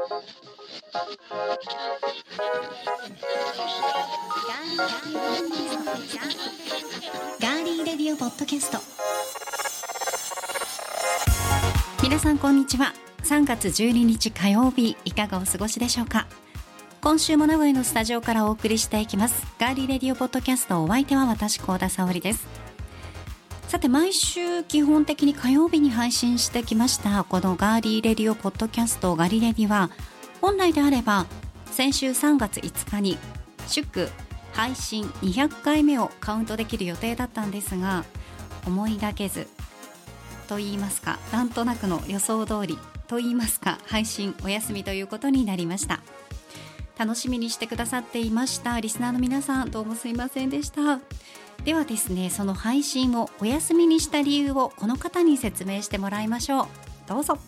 ガーリーレディオポッドキャスト。皆さんこんにちは。3月12日火曜日、いかがお過ごしでしょうか。今週も名古屋のスタジオからお送りしていきますガーリーレディオポッドキャスト。お相手は私、幸田沙織です。さて、毎週基本的に火曜日に配信してきましたこのガーリーレディオポッドキャストガリレディは、本来であれば先週3月5日に祝配信200回目をカウントできる予定だったんですが、思いがけずと言いますか、なんとなくの予想通りと言いますか、配信お休みということになりました。楽しみにしてくださっていましたリスナーの皆さん、どうもすいませんでした。ではですね、その配信をお休みにした理由をこの方に説明してもらいましょう。どうぞ。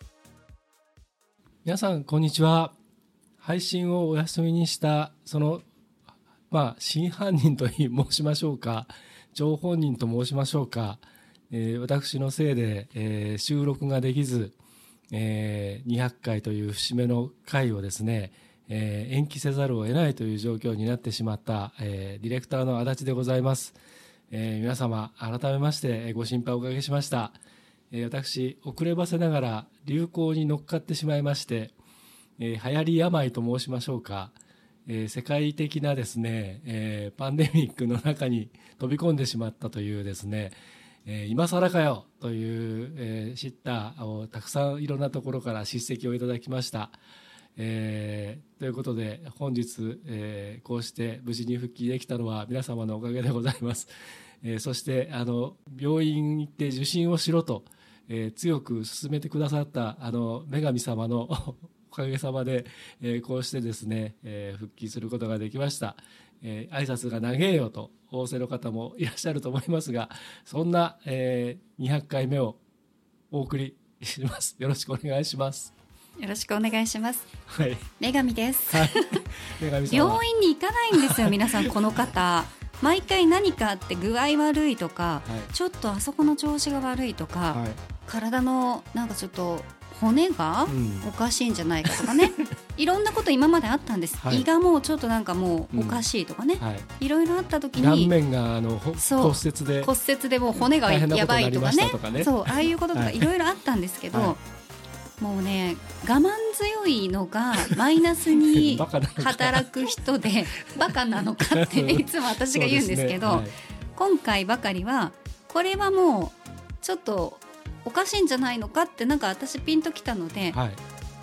皆さんこんにちは。配信をお休みにしたその真犯人と申しましょうか、張本人と申しましょうか、私のせいで、収録ができず、200回という節目の回をですね、延期せざるを得ないという状況になってしまった、ディレクターの足立でございます。皆様改めましてご心配おかけしました。私遅ればせながら流行に乗っかってしまいまして、流行り病と申しましょうか、世界的なですね、パンデミックの中に飛び込んでしまったというですね、今更かよという、知ったをたくさんいろんなところから叱責をいただきました。ということで本日、こうして無事に復帰できたのは皆様のおかげでございます。そして病院に行って受診をしろと、強く勧めてくださった女神様のおかげさまで、こうしてですね、復帰することができました。挨拶が長えよと仰せの方もいらっしゃると思いますが、そんな、200回目をお送りします。よろしくお願いします。 よろしくお願いします。 はい、 女神です、 はい、女神様。 病院に行かないんですよ皆さん。この方毎回何かあって具合悪いとか、はい、ちょっとあそこの調子が悪いとか、はい、体のなんかちょっと骨がおかしいんじゃないかとかね、いろんなこと今まであったんです、はい、胃がもうちょっとなんかもうおかしいとかね、はい、いろいろあった時に顔面が骨折でもう骨がやばいとかね、そう、ああいうこととかはいいろいろあったんですけど、 はい、 もうね、我慢強いのがマイナスに働く人でバカなのかっていつも私が言うんですけど、 はい、 今回ばかりはこれはもうちょっとおかしいんじゃないのかって、なんか私ピンときたので、はい、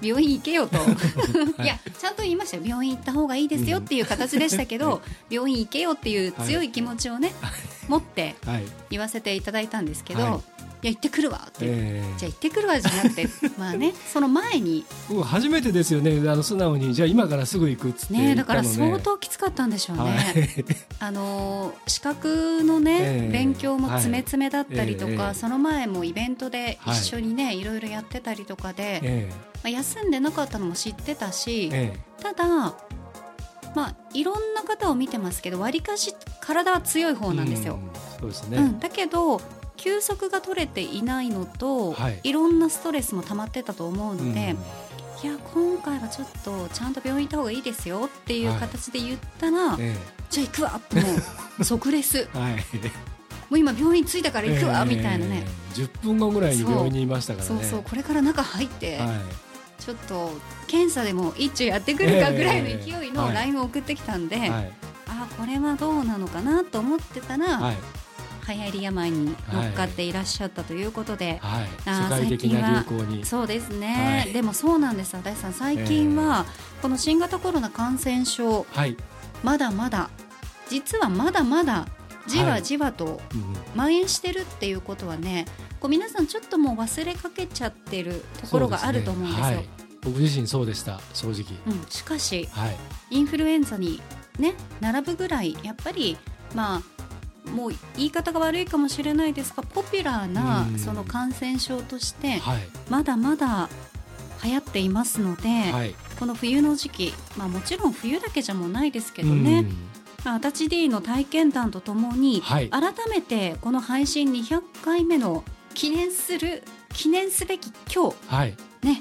病院行けよと、いやちゃんと言いましたよ。病院行った方がいいですよっていう形でしたけど、病院行けよっていう強い気持ちをね、持って言わせていただいたんですけど、いや行ってくるわって、じゃあ行ってくるわじゃなくてまあね、その前に初めてですよね、素直にじゃあ今からすぐ行くっつって言ったのね。 だから相当きつかったんでしょうね、はい、資格のね、勉強も詰めだったりとか、その前もイベントで一緒にね、いろいろやってたりとかで、休んでなかったのも知ってたし、ただいろんな方を見てますけど、わりかし体は強い方なんですよ。 そうですね、 だけど休息が取れていないのと、いろんなストレスも溜まってたと思うので、いや今回はちょっとちゃんと病院行った方がいいですよっていう形で言ったら、じゃあ行くわってもう即レス、もう今病院着いたから行くわみたいなね、 10分後ぐらいに病院にいましたからね。 そうこれから中入って、ちょっと検査でも一丁やってくるかぐらいの勢いの LINE を送ってきたんで、これはどうなのかなと思ってたら、流行り病に乗っかっていらっしゃったということで、 世界的な流行に。 そうですね、でもそうなんです。足立さん、最近はこの新型コロナ感染症、まだまだ実はまだまだじわじわと蔓延してるっていうことはね、こう皆さんちょっともう忘れかけちゃってるところがあると思うんですよ。 僕自身そうでした、正直。 しかし、インフルエンザにね並ぶぐらいやっぱりもう言い方が悪いかもしれないですが、ポピュラーなその感染症としてまだまだ流行っていますので、この冬の時期、もちろん冬だけじゃもうないですけどね、足立 D の体験談とともに、改めてこの配信200回目の記念すべき今日、ね、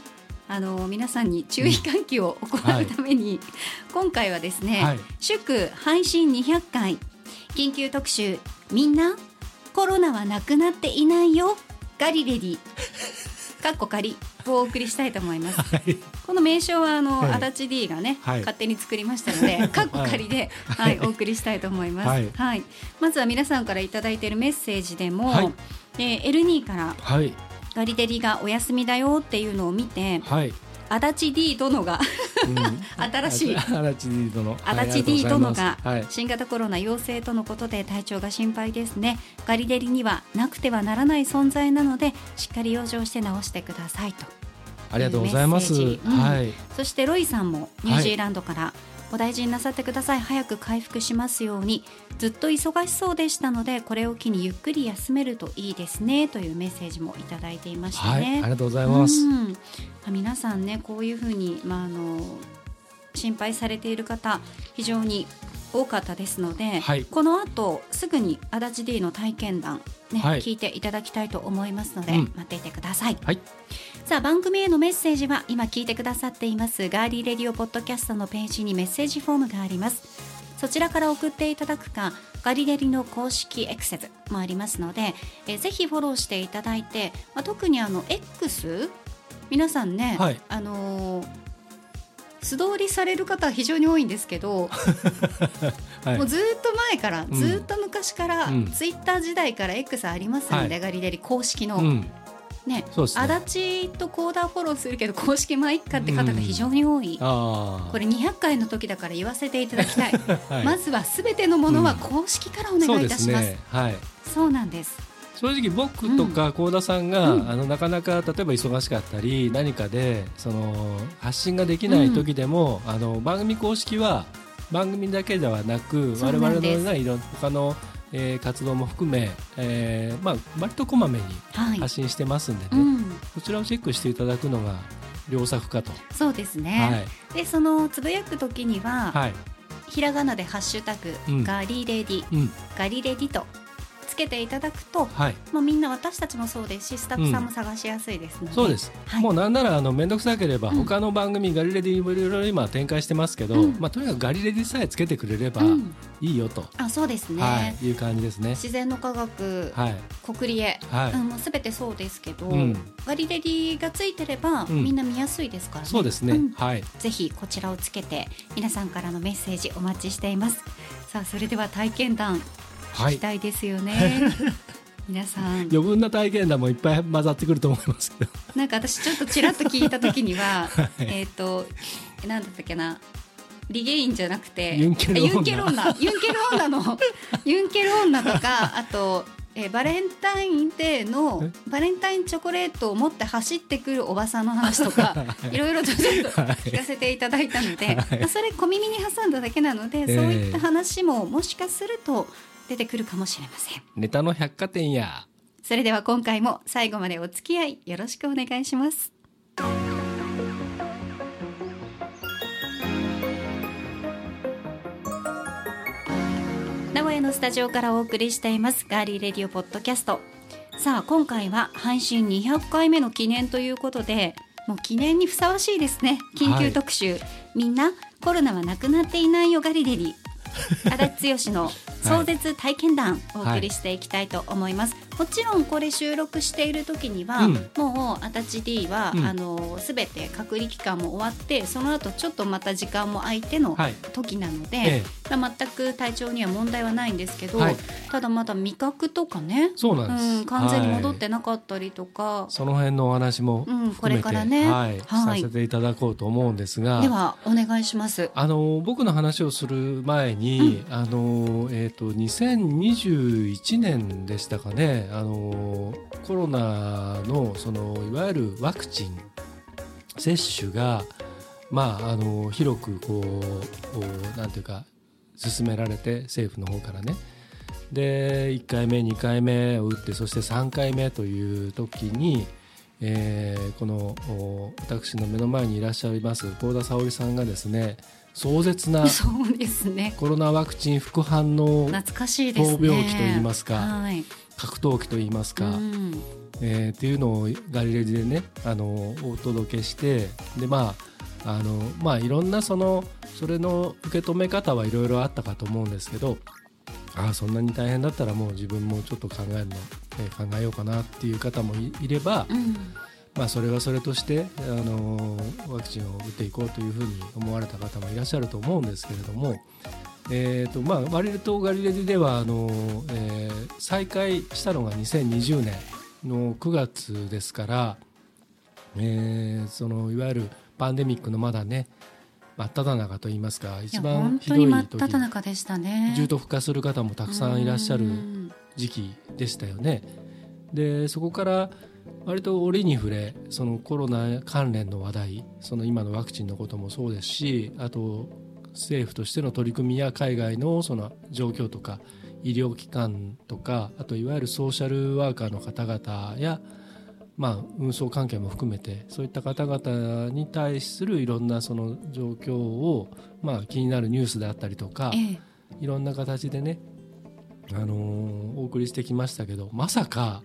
皆さんに注意喚起を行うために、今回はですね、祝配信200回緊急特集、みんなコロナはなくなっていないよガリレディかっこ仮をお送りしたいと思います。この名称は足立 D がね、勝手に作りましたのでかっこ仮で、お送りしたいと思います。まずは皆さんからいただいているメッセージでも、L2 から、ガリレディがお休みだよっていうのを見て、足立 D 殿が新しい足立 D 殿が新型コロナ陽性とのことで体調が心配ですね。ガリレディにはなくてはならない存在なのでしっかり養生して治してくださいと。 ありがとうございます。 そしてロイさんもニュージーランドから、お大事になさってください、早く回復しますように、ずっと忙しそうでしたのでこれを機にゆっくり休めるといいですねというメッセージもいただいていましたね。 ありがとうございます。 皆さんね、こういうふうに、心配されている方非常に多かったですので、この後すぐに足立 D の体験談、聞いていただきたいと思いますので、待っていてください。さあ、番組へのメッセージは今聞いてくださっていますガーリーレディオポッドキャストのページにメッセージフォームがあります。そちらから送っていただくか、ガリレディの公式 X もありますので、ぜひフォローしていただいて、特にX 皆さんね、素通りされる方は非常に多いんですけどもうずっと前から、ずっと昔から、ツイッター時代から X ありますので、ガリレディ公式の、足立とコーダーフォローするけど公式まあいっかって方が非常に多い。これ200回の時だから言わせていただきたい。まずはすべてのものは公式からお願いいたします。そうなんです。 正直僕とか幸田さんが、なかなか例えば忙しかったり何かで発信ができない時でも、番組公式は番組だけではなく我々のようないろんな他の活動も含め、割とこまめに発信してますんでね、こちらをチェックしていただくのが良策かと。 そうですね、でつぶやく時には、ひらがなでハッシュタグ、ガリレディ、ガリレディとつけていただくと、みんな、私たちもそうですしスタッフさんも探しやすいですので、 そうです、もうなんなら面倒くさければ、他の番組ガリレディもいろいろ今展開してますけど、とにかくガリレディさえつけてくれればいいよと、 そうですね、 いう感じですね。 自然の科学、国理へ、もうすべてそうですけど、ガリレディがついてれば、みんな見やすいですからね。 そうですね、 ぜひこちらをつけて皆さんからのメッセージお待ちしています。さあ、それでは体験談聞きたいですよね。皆さん余分な体験談もいっぱい混ざってくると思いますけど、 なんか私ちょっとちらっと聞いた時にはなんだったっけな、リゲインじゃなくてユンケル女とか、あとバレンタインデーのバレンタインチョコレートを持って走ってくるおばさんの話とかいろいろとちょっと聞かせていただいたので、それ小耳に挟んだだけなので、そういった話ももしかすると出てくるかもしれません。 ネタの百貨店や。 それでは今回も最後までお付き合いよろしくお願いします。名古屋のスタジオからお送りしていますガーリーレディオポッドキャスト。さあ、今回は配信200回目の記念ということで、もう記念にふさわしいですね。緊急特集、みんなコロナはなくなっていないよガリレディ、足立剛の壮絶体験談をお送りしていきたいと思います。もちろんこれ収録している時には、もう足立 D は、全て隔離期間も終わって、その後ちょっとまた時間も空いての時なので、全く体調には問題はないんですけど、ただまだ味覚とかね、 そうなんです、 完全に戻ってなかったりとか、 その辺のお話も含めて、 これからね、 させていただこうと思うんですが、 ではお願いします。 僕の話をする前に、2021年でしたかね、コロナのいわゆるワクチン接種が、広くなんていうか進められて、政府の方からね、で1回目2回目を打って、そして3回目という時に、この私の目の前にいらっしゃいます幸田沙織さんがですね、壮絶なコロナワクチン副反応闘病期といいますか、 格闘技といいますか、っていうのをガリレディでねお届けして、でいろんなそれの受け止め方はいろいろあったかと思うんですけど、そんなに大変だったらもう自分もちょっと考えようかなっていう方も いれば、それはそれとしてワクチンを打っていこうというふうに思われた方もいらっしゃると思うんですけれども、割とガリレディでは再開したのが2020年の9月ですから、いわゆるパンデミックのまだね真っ只中といいますか、一番ひどい時、 本当に真っ只中でしたね。 重篤化する方もたくさんいらっしゃる時期でしたよね。でそこから割と折に触れそのコロナ関連の話題、今のワクチンのこともそうですし、あと政府としての取り組みや海外のその状況とか医療機関とか、あといわゆるソーシャルワーカーの方々や運送関係も含めてそういった方々に対するいろんなその状況を、気になるニュースであったりとか、いろんな形でね、お送りしてきましたけど、まさか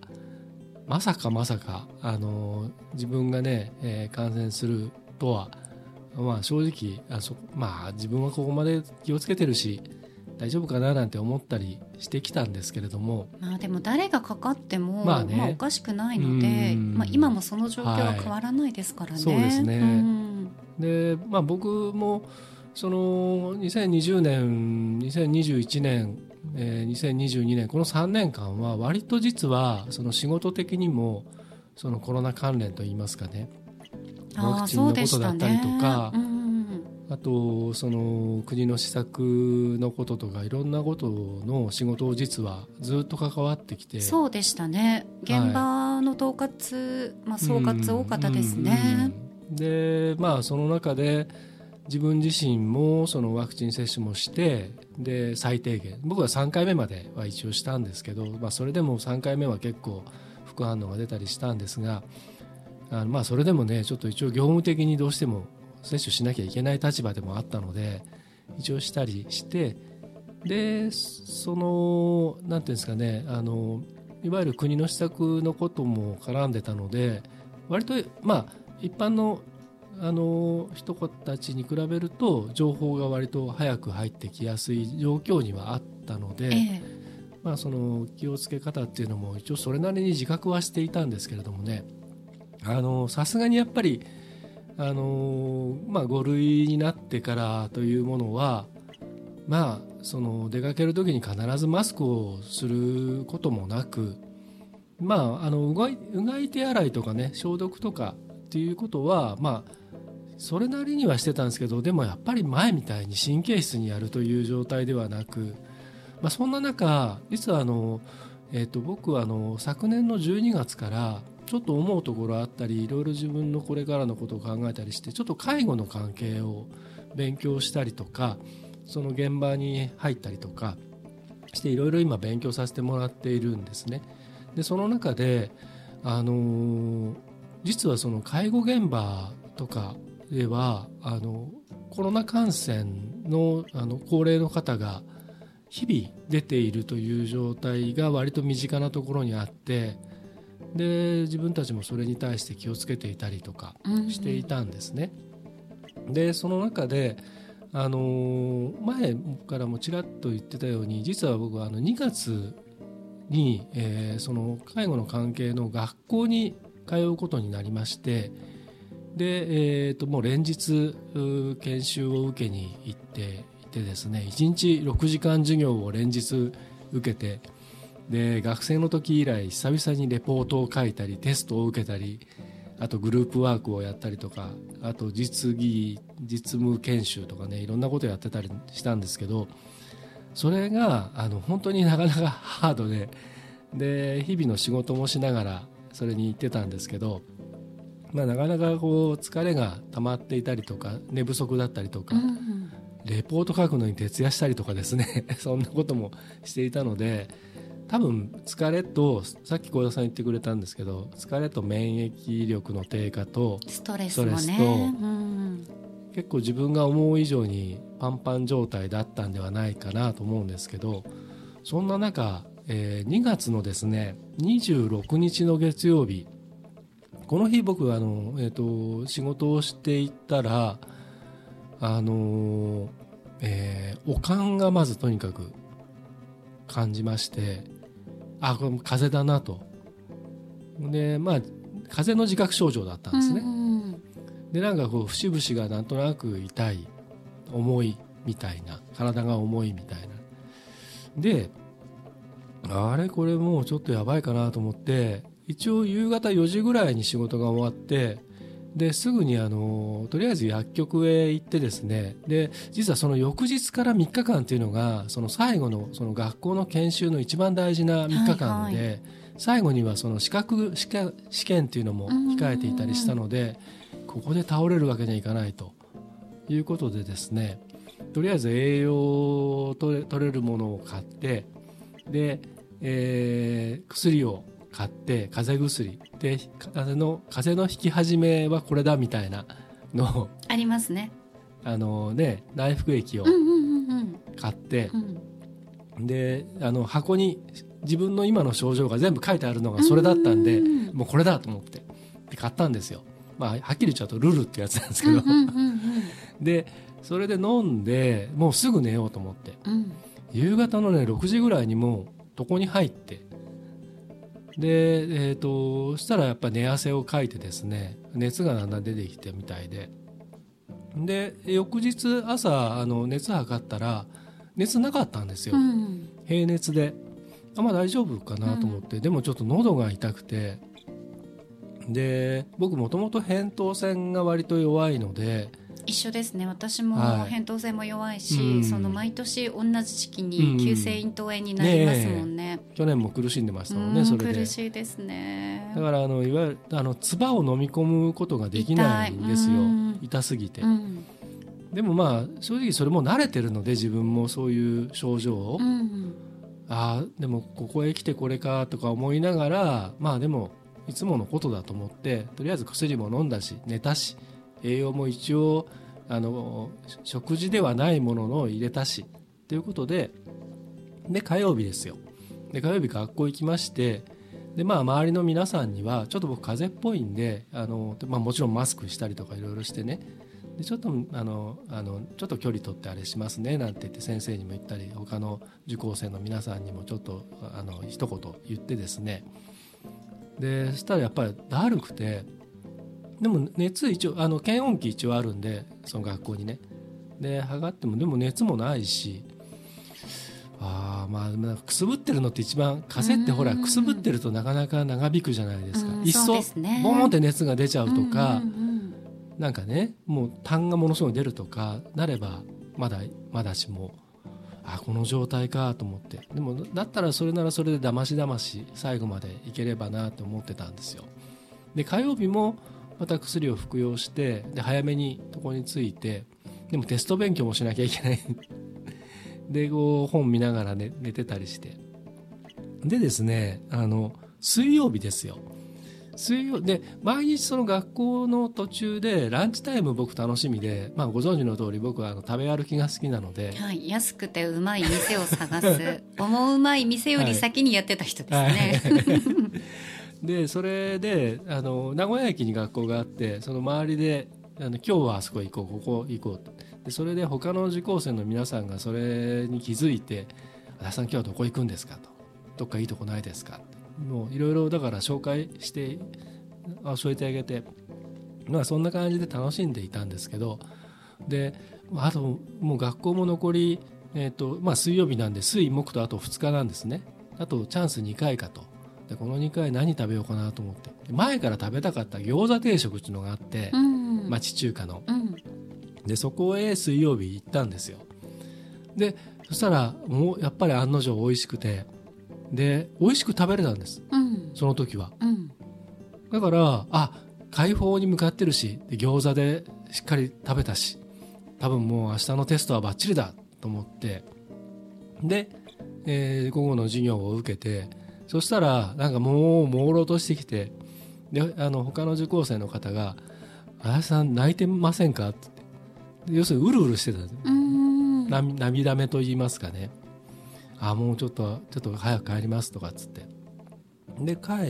自分がね、感染するとは、正直自分はここまで気をつけてるし大丈夫かななんて思ったりしてきたんですけれども、 でも誰がかかっても、おかしくないので、今もその状況は変わらないですからね。 そうですね。で、僕もその2020年2021年、2022年この3年間は割と実はその仕事的にもそのコロナ関連といいますかね、ワクチンのことだったりとか、あとその国の施策のこととかいろんなことの仕事を実はずっと関わってきて、 そうでしたね。現場の統括、総括多かったですね。 でその中で自分自身もそのワクチン接種もして、で最低限僕は3回目までは一応したんですけど、それでも3回目は結構副反応が出たりしたんですが、それでもねちょっと一応業務的にどうしても接種しなきゃいけない立場でもあったので一応したりして、でなんていうんですかね、いわゆる国の施策のことも絡んでたので、割と一般の人たちに比べると情報が割と早く入ってきやすい状況にはあったので、その気をつけ方っていうのも一応それなりに自覚はしていたんですけれどもね、さすがにやっぱり5類になってからというものはその出かける時に必ずマスクをすることもなく、うがい手洗いとかね消毒とかっていうことはそれなりにはしてたんですけど、でもやっぱり前みたいに神経質にやるという状態ではなく、そんな中実は僕は昨年の12月からちょっと思うところあったり、いろいろ自分のこれからのことを考えたりして、ちょっと介護の関係を勉強したりとか、その現場に入ったりとかしていろいろ今勉強させてもらっているんですね。でその中で実はその介護現場とかではコロナ感染の高齢の方が日々出ているという状態が割と身近なところにあって、で自分たちもそれに対して気をつけていたりとかしていたんですね。でその中で前からもちらっと言ってたように、実は僕は2月に、その介護の関係の学校に通うことになりまして、で、もう連日研修を受けに行っていてですね、1日6時間授業を連日受けて、で学生の時以来久々にレポートを書いたりテストを受けたり、あとグループワークをやったりとか、あと実務研修とかね、いろんなことやってたりしたんですけど、それが本当になかなかハードで日々の仕事もしながらそれに行ってたんですけど、なかなかこう疲れが溜まっていたりとか寝不足だったりとか、レポート書くのに徹夜したりとかですねそんなこともしていたので、多分疲れと、さっき幸田さん言ってくれたんですけど、疲れと免疫力の低下とストレスもね、 結構自分が思う以上にパンパン状態だったんではないかなと思うんですけど、そんな中 2月のですね26日の月曜日、この日僕は仕事をしていったら悪寒がまずとにかく感じまして、これも風邪だなと。で風邪の自覚症状だったんですね、でなんかこう節々がなんとなく痛い、重いみたいな、体が重いみたいなで、これもうちょっとやばいかなと思って、一応夕方4時ぐらいに仕事が終わって、ですぐにとりあえず薬局へ行ってですね、で実はその翌日から3日間っていうのがその最後のその学校の研修の一番大事な3日間で、はいはい、最後にはその試験っていうのも控えていたりしたので、ここで倒れるわけにはいかないということでですね、とりあえず栄養を取れるものを買って、で、薬を買って、風邪薬で風邪の引き始めはこれだみたいなのをありますね。 内服液を買って、で箱に自分の今の症状が全部書いてあるのがそれだったんで、もうこれだと思って買ったんですよ。はっきり言っちゃうとルルってやつなんですけど、でそれで飲んでもうすぐ寝ようと思って、夕方のね6時ぐらいにもう床に入って、でそしたらやっぱ寝汗をかいてですね、熱がだんだん出てきてみたいで、翌日朝熱測ったら熱なかったんですよ、平熱で大丈夫かなと思って、でもちょっと喉が痛くて、で僕もともと扁桃腺が割と弱いので、 一緒ですね。私も扁桃腺も弱いし、その毎年同じ時期に急性咽頭炎になりますもんね。 去年も苦しんでましたもんね、それで。 苦しいですね。 だからいわゆる唾を飲み込むことができないんですよ、痛すぎて、でも正直それも慣れてるので、自分もそういう症状を、でもここへ来てこれかとか思いながら、でもいつものことだと思って、とりあえず薬も飲んだし寝たし、栄養も一応食事ではないものを入れたしということで、火曜日ですよ。で火曜日学校行きまして、で周りの皆さんにはちょっと僕風邪っぽいんでもちろんマスクしたりとかいろいろしてね、でちょっとちょっと距離取ってあれしますねなんて言って先生にも言ったり、他の受講生の皆さんにもちょっと一言言ってですね、でそしたらやっぱりだるくて、でも熱一応検温器一応あるんで、その学校にね、で測ってもでも熱もないし、くすぶってるのって一番、風邪ってほらくすぶってるとなかなか長引くじゃないですか、いっそボーンって熱が出ちゃうとか、なんかねもう痰がものすごい出るとかなればまだしも、この状態かと思って、でもだったらそれならそれでだまし最後までいければなと思ってたんですよ。で火曜日もまた薬を服用して、で早めに床に着いて、でもテスト勉強もしなきゃいけないで本見ながら、寝てたりして、でですね水曜日ですよ。水曜で毎日その学校の途中でランチタイム僕楽しみで、ご存知の通り僕は食べ歩きが好きなので、 安くてうまい店を探す思うまい店より先にやってた人ですね、 でそれで名古屋駅に学校があって、その周りで今日はあそこ行こうここ行こうと、でそれで他の受講生の皆さんがそれに気づいて、足立さん今日はどこ行くんですかと、どっかいいとこないですか、もういろいろだから紹介して教えてあげて、そんな感じで楽しんでいたんですけど、であともう学校も残り、水曜日なんで水木とあと2日なんですね。あとチャンス2回かと。でこの2回何食べようかなと思って、前から食べたかった餃子定食っていうのがあって、町中華の、でそこへ水曜日行ったんですよ。でそしたらもうやっぱり案の定美味しくて、で美味しく食べれたんです、その時は、だから解放に向かってるし、で餃子でしっかり食べたし、多分もう明日のテストはバッチリだと思って、で、午後の授業を受けて、そしたらなんかもう朦朧としてきて、で他の受講生の方が「足立さん泣いてませんか?」って要するにうるうるしてたんです、涙目と言いますかね。 もうちょっと早く帰りますとかっつって、で帰って、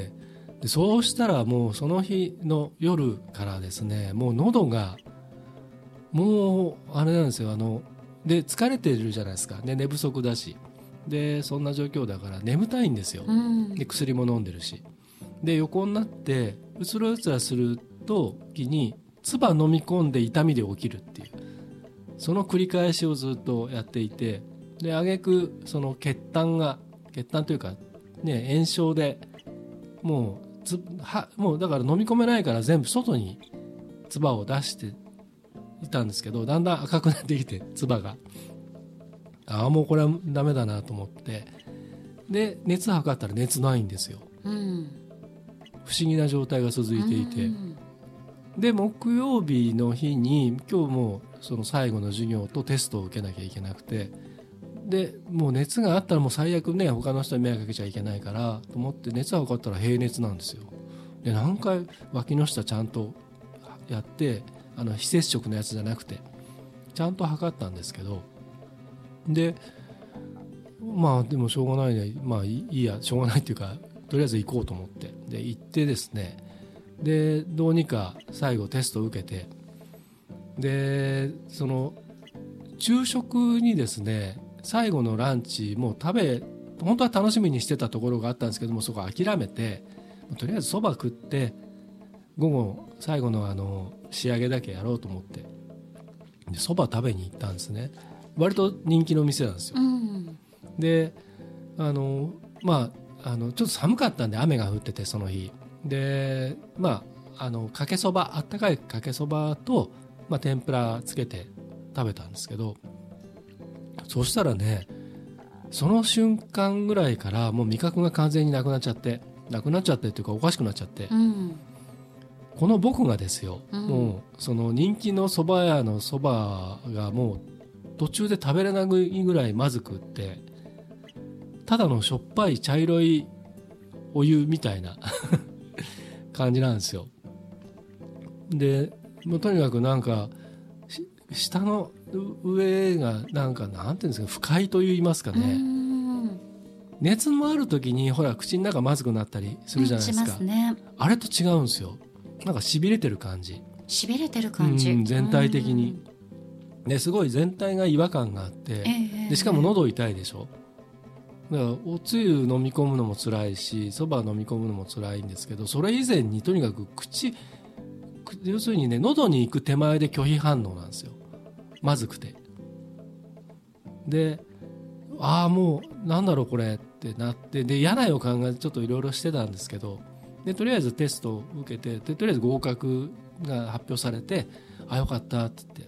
でそうしたらもうその日の夜からですね、もう喉がもうあれなんですよ、で疲れてるじゃないですか、で寝不足だし、でそんな状況だから眠たいんですよ、で薬も飲んでるし、で横になってうつらする時に唾飲み込んで痛みで起きるっていう、その繰り返しをずっとやっていて、で挙句その血痰というかね、炎症でもうだから飲み込めないから全部外に唾を出していたんですけど、だんだん赤くなってきて唾が、もうこれはダメだなと思って、で熱測ったら熱ないんですよ、不思議な状態が続いていて、で木曜日の日に今日もその最後の授業とテストを受けなきゃいけなくて、でもう熱があったらもう最悪ね、他の人に迷惑かけちゃいけないからと思って熱が測ったら平熱なんですよ。で何回脇の下ちゃんとやって、非接触のやつじゃなくてちゃんと測ったんですけど、ででもしょうがないね、いいや、しょうがないっていうか、とりあえず行こうと思って、で行ってですね、でどうにか最後テストを受けて、でその昼食にですね、最後のランチも本当は楽しみにしてたところがあったんですけども、そこ諦めてとりあえずそば食って午後最後の仕上げだけやろうと思ってそば食べに行ったんですね。割と人気の店なんですよ、でちょっと寒かったんで雨が降っててその日で、かけそば、あったかいかけそばと、天ぷらつけて食べたんですけど、そしたらね、その瞬間ぐらいからもう味覚が完全になくなっちゃってっていうかおかしくなっちゃって、この僕がですよ、もうその人気のそば屋のそばがもう途中で食べれないぐらいまずくって、ただのしょっぱい茶色いお湯みたいな感じなんですよ。でもうとにかくなんか下の上がなんていうんですか、不快と言いますかね、熱のある時にほら口の中まずくなったりするじゃないですか、 しますね、 あれと違うんですよ。なんかしびれてる感じ、 全体的に、ですごい全体が違和感があって、でしかも喉痛いでしょ。だからおつゆ飲み込むのも辛いし、そば飲み込むのも辛いんですけど、それ以前にとにかく要するにね、喉に行く手前で拒否反応なんですよ、まずくて。でもうなんだろうこれってなって、で嫌な予感がちょっといろいろしてたんですけど、でとりあえずテストを受けて、でとりあえず合格が発表されて、よかったって言って、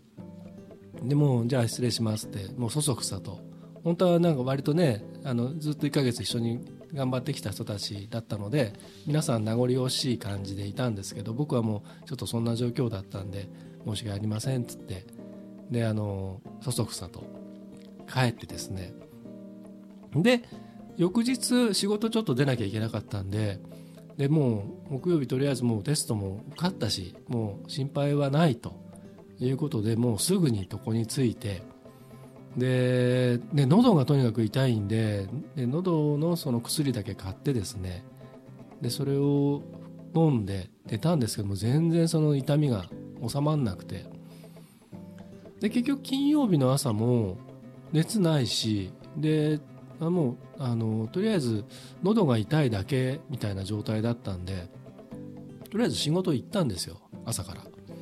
でもうじゃあ失礼しますって、もうそそくさと、本当はなんか割とね、ずっと1ヶ月一緒に頑張ってきた人たちだったので、皆さん名残惜しい感じでいたんですけど、僕はもうちょっとそんな状況だったんで申し訳ありませんって言って、でそそくさと帰ってですね、で翌日仕事ちょっと出なきゃいけなかったんで、もう木曜日とりあえずもうテストも受かったし、もう心配はないということで、もうすぐに床に着いて、で喉がとにかく痛いんで、喉のその薬だけ買ってですね、でそれを飲んで寝たんですけども、全然その痛みが収まらなくて、で結局金曜日の朝も熱ないし、でもうとりあえず喉が痛いだけみたいな状態だったんで、とりあえず仕事行ったんですよ、朝から。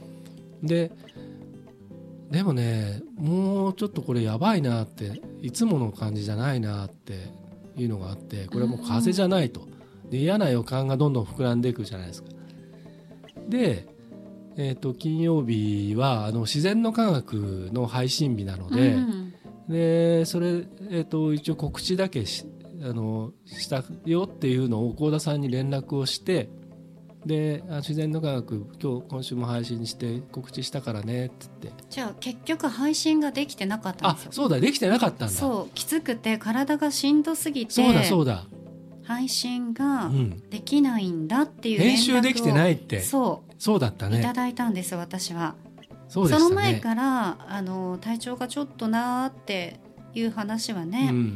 でもね、もうちょっとこれやばいなって、いつもの感じじゃないなっていうのがあって、これはもう風邪じゃないと。で嫌な予感がどんどん膨らんでいくじゃないですか。で、金曜日は自然の科学の配信日なので、でそれ、一応告知だけしたよっていうのを幸田さんに連絡をして、で自然の科学今週も配信して告知したからねって言って、 じゃあ結局配信ができてなかったんですよ。 そうだ、できてなかったんだ。 そう、きつくて体がしんどすぎて、 そうだ配信ができないんだっていう連絡を、 編集できてないって、そうだったね、 いただいたんですよ、私は。 そうでしたね。 その前から体調がちょっとなーっていう話はね、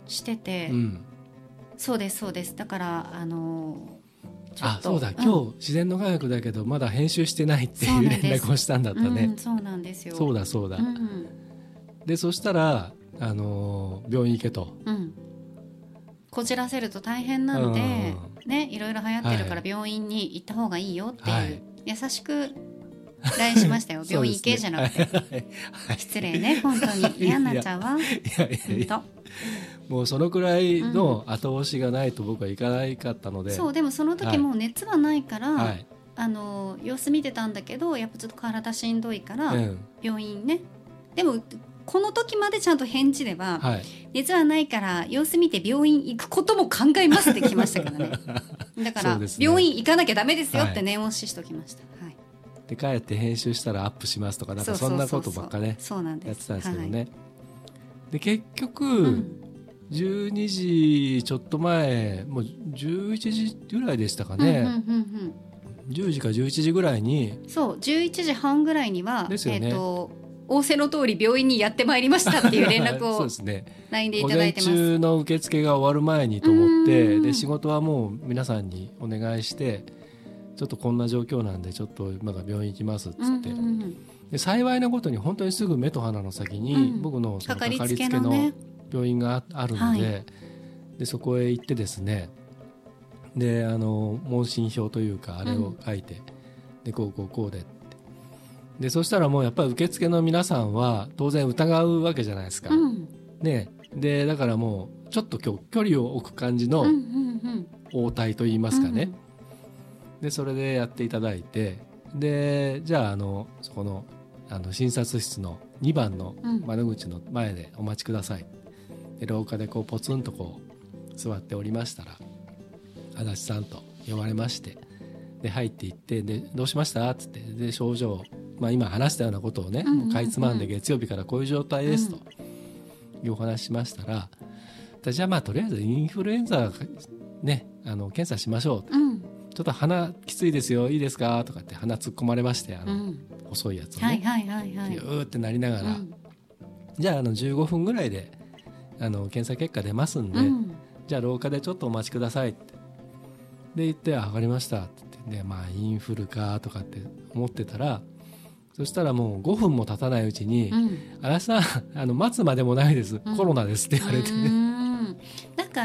してて、 うん、 そうですそうです。だからちょっとそうだ、今日自然の科学だけどまだ編集してないっていう連絡をしたんだったね。 そうなんですよ。 そうだ、でそしたら、病院行けと、 こじらせると大変なので、ね、いろいろ流行ってるから病院に行った方がいいよっていう、はい、優しく LINE しましたよ。病院行けじゃなくて、失礼ね、本当に嫌になっちゃうわ。いやもうそのくらいの後押しがないと僕はいかないかったので、 そうでもその時も熱はないから、 はい、 様子見てたんだけどやっぱちょっと体しんどいから、病院ね。でもこの時までちゃんと返事では、はい、熱はないから様子見て病院行くことも考えますって来ましたからね。だから、ね、病院行かなきゃダメですよって念押ししときました。はい、 で帰って編集したらアップしますとか、なんかそんなことばっかねやってたんですけどね、はい、で結局、12時ちょっと前、もう11時ぐらいでしたかね、10時か11時ぐらいに、そう11時半ぐらいにはですよね、仰せの通り病院にやってまいりましたっていう連絡を LINE でいただいてます。午前中の受付が終わる前にと思って、で仕事はもう皆さんにお願いして、ちょっとこんな状況なんでちょっと今から病院行きますっつって、で幸いなことに本当にすぐ目と鼻の先に僕のそのかかりつけの病院があるので、でそこへ行ってですね、で問診票というかあれを書いて、でこうでそしたらもうやっぱり受付の皆さんは当然疑うわけじゃないですか、ね、でだからもうちょっと距離を置く感じの応対といいますかね、でそれでやっていただいて、でじゃあそこの診察室の2番の窓口の前でお待ちください、で廊下でこうポツンとこう座っておりましたら、足立さんと呼ばれまして、で入っていって、でどうしましたっつって、で症状、今話したようなことをね、もうかいつまんで月曜日からこういう状態ですというお話しましたら、じゃあとりあえずインフルエンザね検査しましょう、ちょっと鼻きついですよいいですかとかって鼻突っ込まれまして、細いやつをね、うーってなりながら、じゃあ15分ぐらいで検査結果出ますんで、じゃあ廊下でちょっとお待ちくださいってで言って、分かりましたって言って、インフルかとかって思ってたら、そしたらもう5分も経たないうちに、足立さん待つまでもないです、コロナですって言われてね。だから、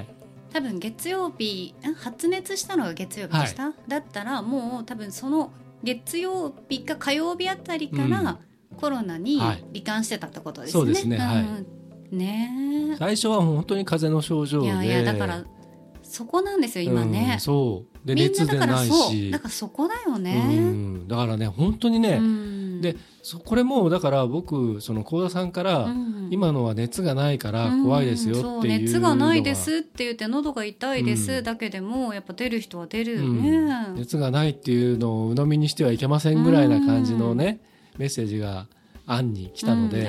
多分月曜日発熱したのが月曜日でした、だったらもう多分その月曜日か火曜日あたりから、コロナに罹患してたってことですね。そうですね、ね、最初は本当に風邪の症状で、いやだからそこなんですよ今ね、そうで熱出ないし、だからそこだよね、だからね本当にね、でこれもだから僕その幸田さんから、今のは熱がないから怖いですよっていうのが、そう熱がないですって言って喉が痛いです、だけでもやっぱ出る人は出るよね、熱がないっていうのを鵜呑みにしてはいけませんぐらいな感じのね、メッセージが案に来たので、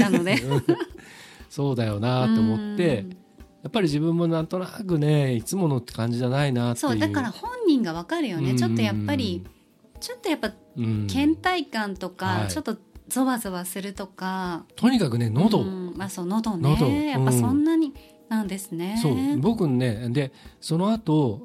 そうだよなと思って、やっぱり自分もなんとなくねいつものって感じじゃないなっていう、そうだから本人が分かるよね、ちょっとやっぱ倦怠感とか、ちょっとゾワゾワするとか、とにかくね喉、そう喉ね、やっぱそんなになんですね、そう僕ね、でその後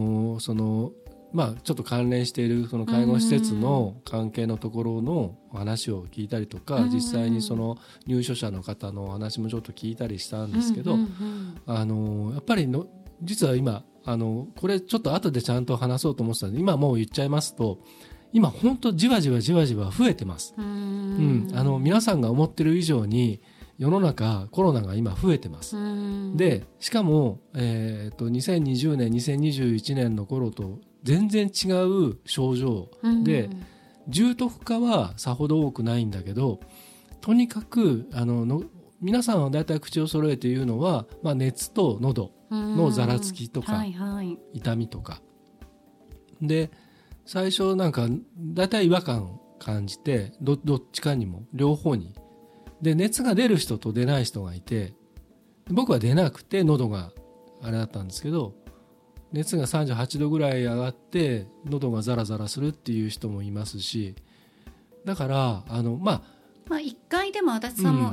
ちょっと関連しているその介護施設の関係のところの話を聞いたりとか、実際にその入所者の方の話もちょっと聞いたりしたんですけど、やっぱり実は今これちょっと後でちゃんと話そうと思ってたんで今もう言っちゃいますと、今本当じわじわ増えてます。皆さんが思ってる以上に世の中コロナが今増えてます。でしかも、2020年2021年の頃と全然違う症状で、重篤化はさほど多くないんだけど、とにかく皆さんはだいたい口を揃えて言うのは、熱と喉のざらつきとか、痛みとかで、最初なんかだいたい違和感感じて、どっちかにも両方にで熱が出る人と出ない人がいて、僕は出なくて喉があれだったんですけど、熱が38度ぐらい上がって喉がザラザラするっていう人もいますし、だから1回でも足立さんも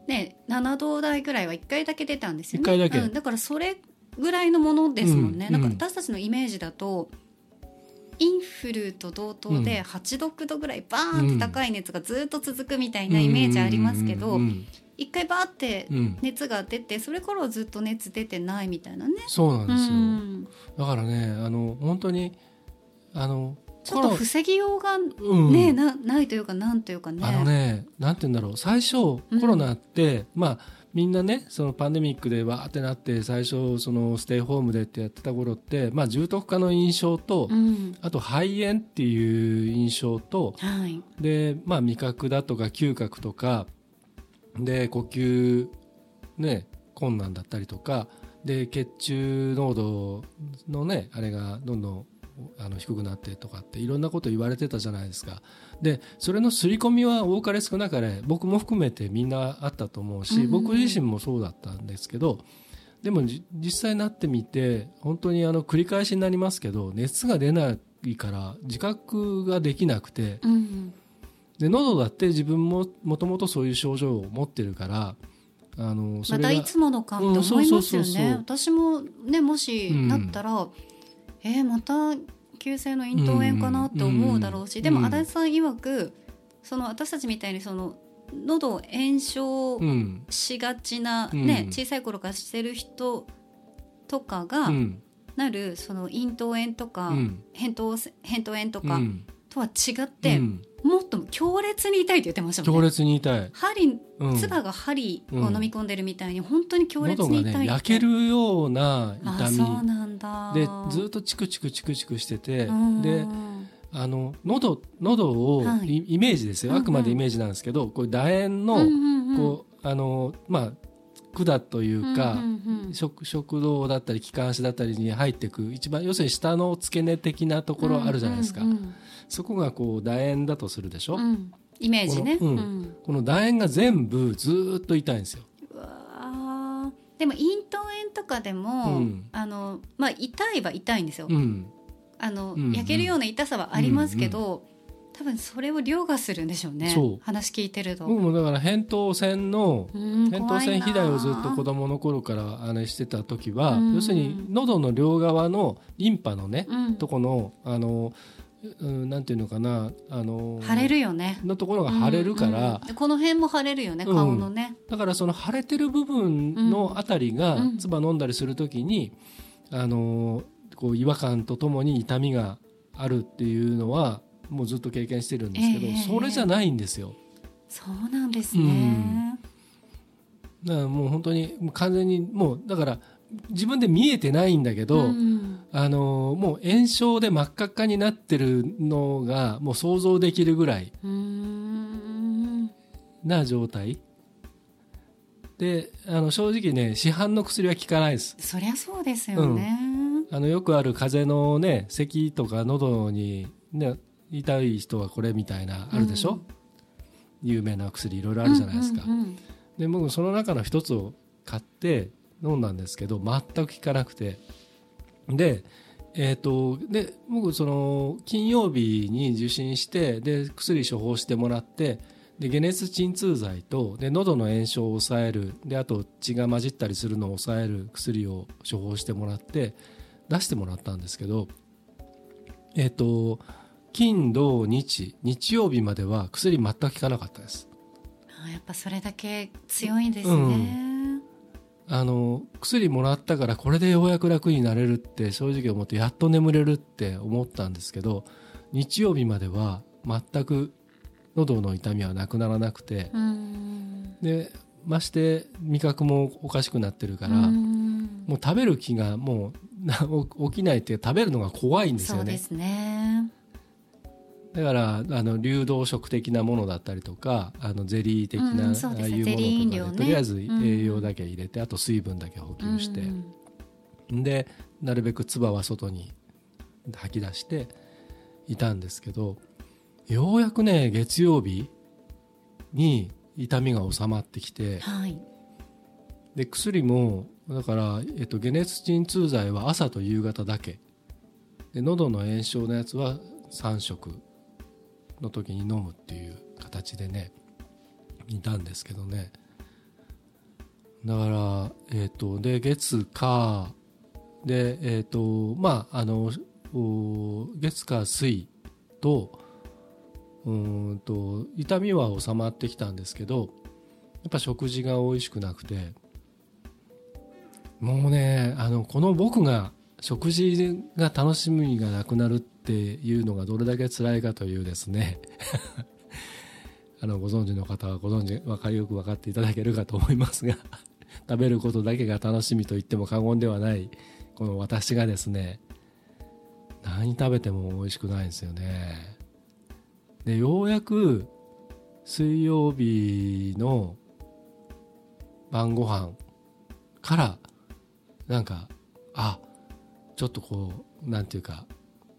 ね、7度台ぐらいは1回だけ出たんですよね。 1回だけ、 だからそれぐらいのものですもんね。 うんなんか私たちのイメージだとインフルと同等で8度9度ぐらいバーンって高い熱がずっと続くみたいなイメージありますけど、一回バーって熱が出てそれからはずっと熱出てないみたいなね。 そうなんですよ、だからね本当にちょっと防ぎようが、ねないというかなんというかね、 なんて言うんだろう、最初コロナって、みんなねそのパンデミックでわーってなって最初そのステイホームでってやってた頃って、重篤化の印象と、あと肺炎っていう印象と、で、味覚だとか嗅覚とかで呼吸、困難だったりとかで血中濃度のねあれがどんどん低くなってとかっていろんなこと言われてたじゃないですか。でそれの刷り込みは多かれ少なかれ僕も含めてみんなあったと思うし、僕自身もそうだったんですけど、でも実際になってみて本当に繰り返しになりますけど熱が出ないから自覚ができなくて、で喉だって自分ももともとそういう症状を持ってるからそれがまたいつものかって思いますよね。私もねもしなったら、また急性の咽頭炎かなって思うだろうし、でも足立さん曰くその私たちみたいにその喉を炎症しがちな、小さい頃からしてる人とかがなるその咽頭炎とか、扁桃炎とかとは違って、もっと強烈に痛いって言ってましたもんね。 強烈に痛い、 唾が針を飲み込んでるみたいに本当に強烈に痛いって、 喉がね焼けるような痛みそうなんだ。 でずっとチクチクチクチクしてて、で喉を、イメージですよ、あくまでイメージなんですけど、こう楕円の、こう管というか、食道だったり気管支だったりに入っていく一番要するに下の付け根的なところあるじゃないですか、そこがこう楕円だとするでしょ、 イメージね。 この楕円が全部ずっと痛いんですよ。 うわでも咽頭炎とかでも、痛いは痛いんですよ、焼けるような痛さはありますけど、多分それを凌駕するんでしょうね。話聞いてると僕もだから扁桃腺肥大をずっと子供の頃からしてた時は、要するに喉の両側のリンパのね、とこのなんていうのかな腫れるよねのところが腫れるから、 この辺も腫れるよね、顔のね。 だからその腫れてる部分のあたりが、唾飲んだりするときにこう違和感とともに痛みがあるっていうのはもうずっと経験してるんですけど、それじゃないんですよ。 そうなんですね、 だからもう本当に完全にもうだから自分で見えてないんだけど、もう炎症で真っ赤っかになってるのがもう想像できるぐらいな状態で、正直ね市販の薬は効かないです。 そりゃそうですよね、 よくある風邪のね咳とか喉に、ね、痛い人はこれみたいなあるでしょ、有名な薬いろいろあるじゃないですか、で僕その中の一つを買って飲んだんですけど全く効かなくて、で僕その金曜日に受診してで薬処方してもらって、で解熱鎮痛剤とで喉の炎症を抑えるで、あと血が混じったりするのを抑える薬を処方してもらって出してもらったんですけど、金土日曜日までは薬全く効かなかったです。 やっぱそれだけ強いんですね、 薬もらったからこれでようやく楽になれるって正直思って、やっと眠れるって思ったんですけど、日曜日までは全く喉の痛みはなくならなくて、でまして味覚もおかしくなってるから、もう食べる気がもう起きないっていうか、食べるのが怖いんですよね。 そうですね。 だから流動食的なものだったりとかゼリー的な、ああいうものとかでとりあえず栄養だけ入れて、あと水分だけ補給して、でなるべく唾は外に吐き出していたんですけど、ようやくね月曜日に痛みが収まってきて、で薬もだから、解熱鎮痛剤は朝と夕方だけで、喉の炎症のやつは3食の時に飲むっていう形でねいたんですけどね、 だから、で月火で月火水と痛みは収まってきたんですけど、やっぱ食事が美味しくなくて、もうねこの僕が食事が楽しみがなくなるっていうのがどれだけ辛いかというですねご存知の方はよく分かっていただけるかと思いますが食べることだけが楽しみと言っても過言ではないこの私がですね、何食べても美味しくないんですよね。でようやく水曜日の晩ご飯からなんかちょっとこうなんていうか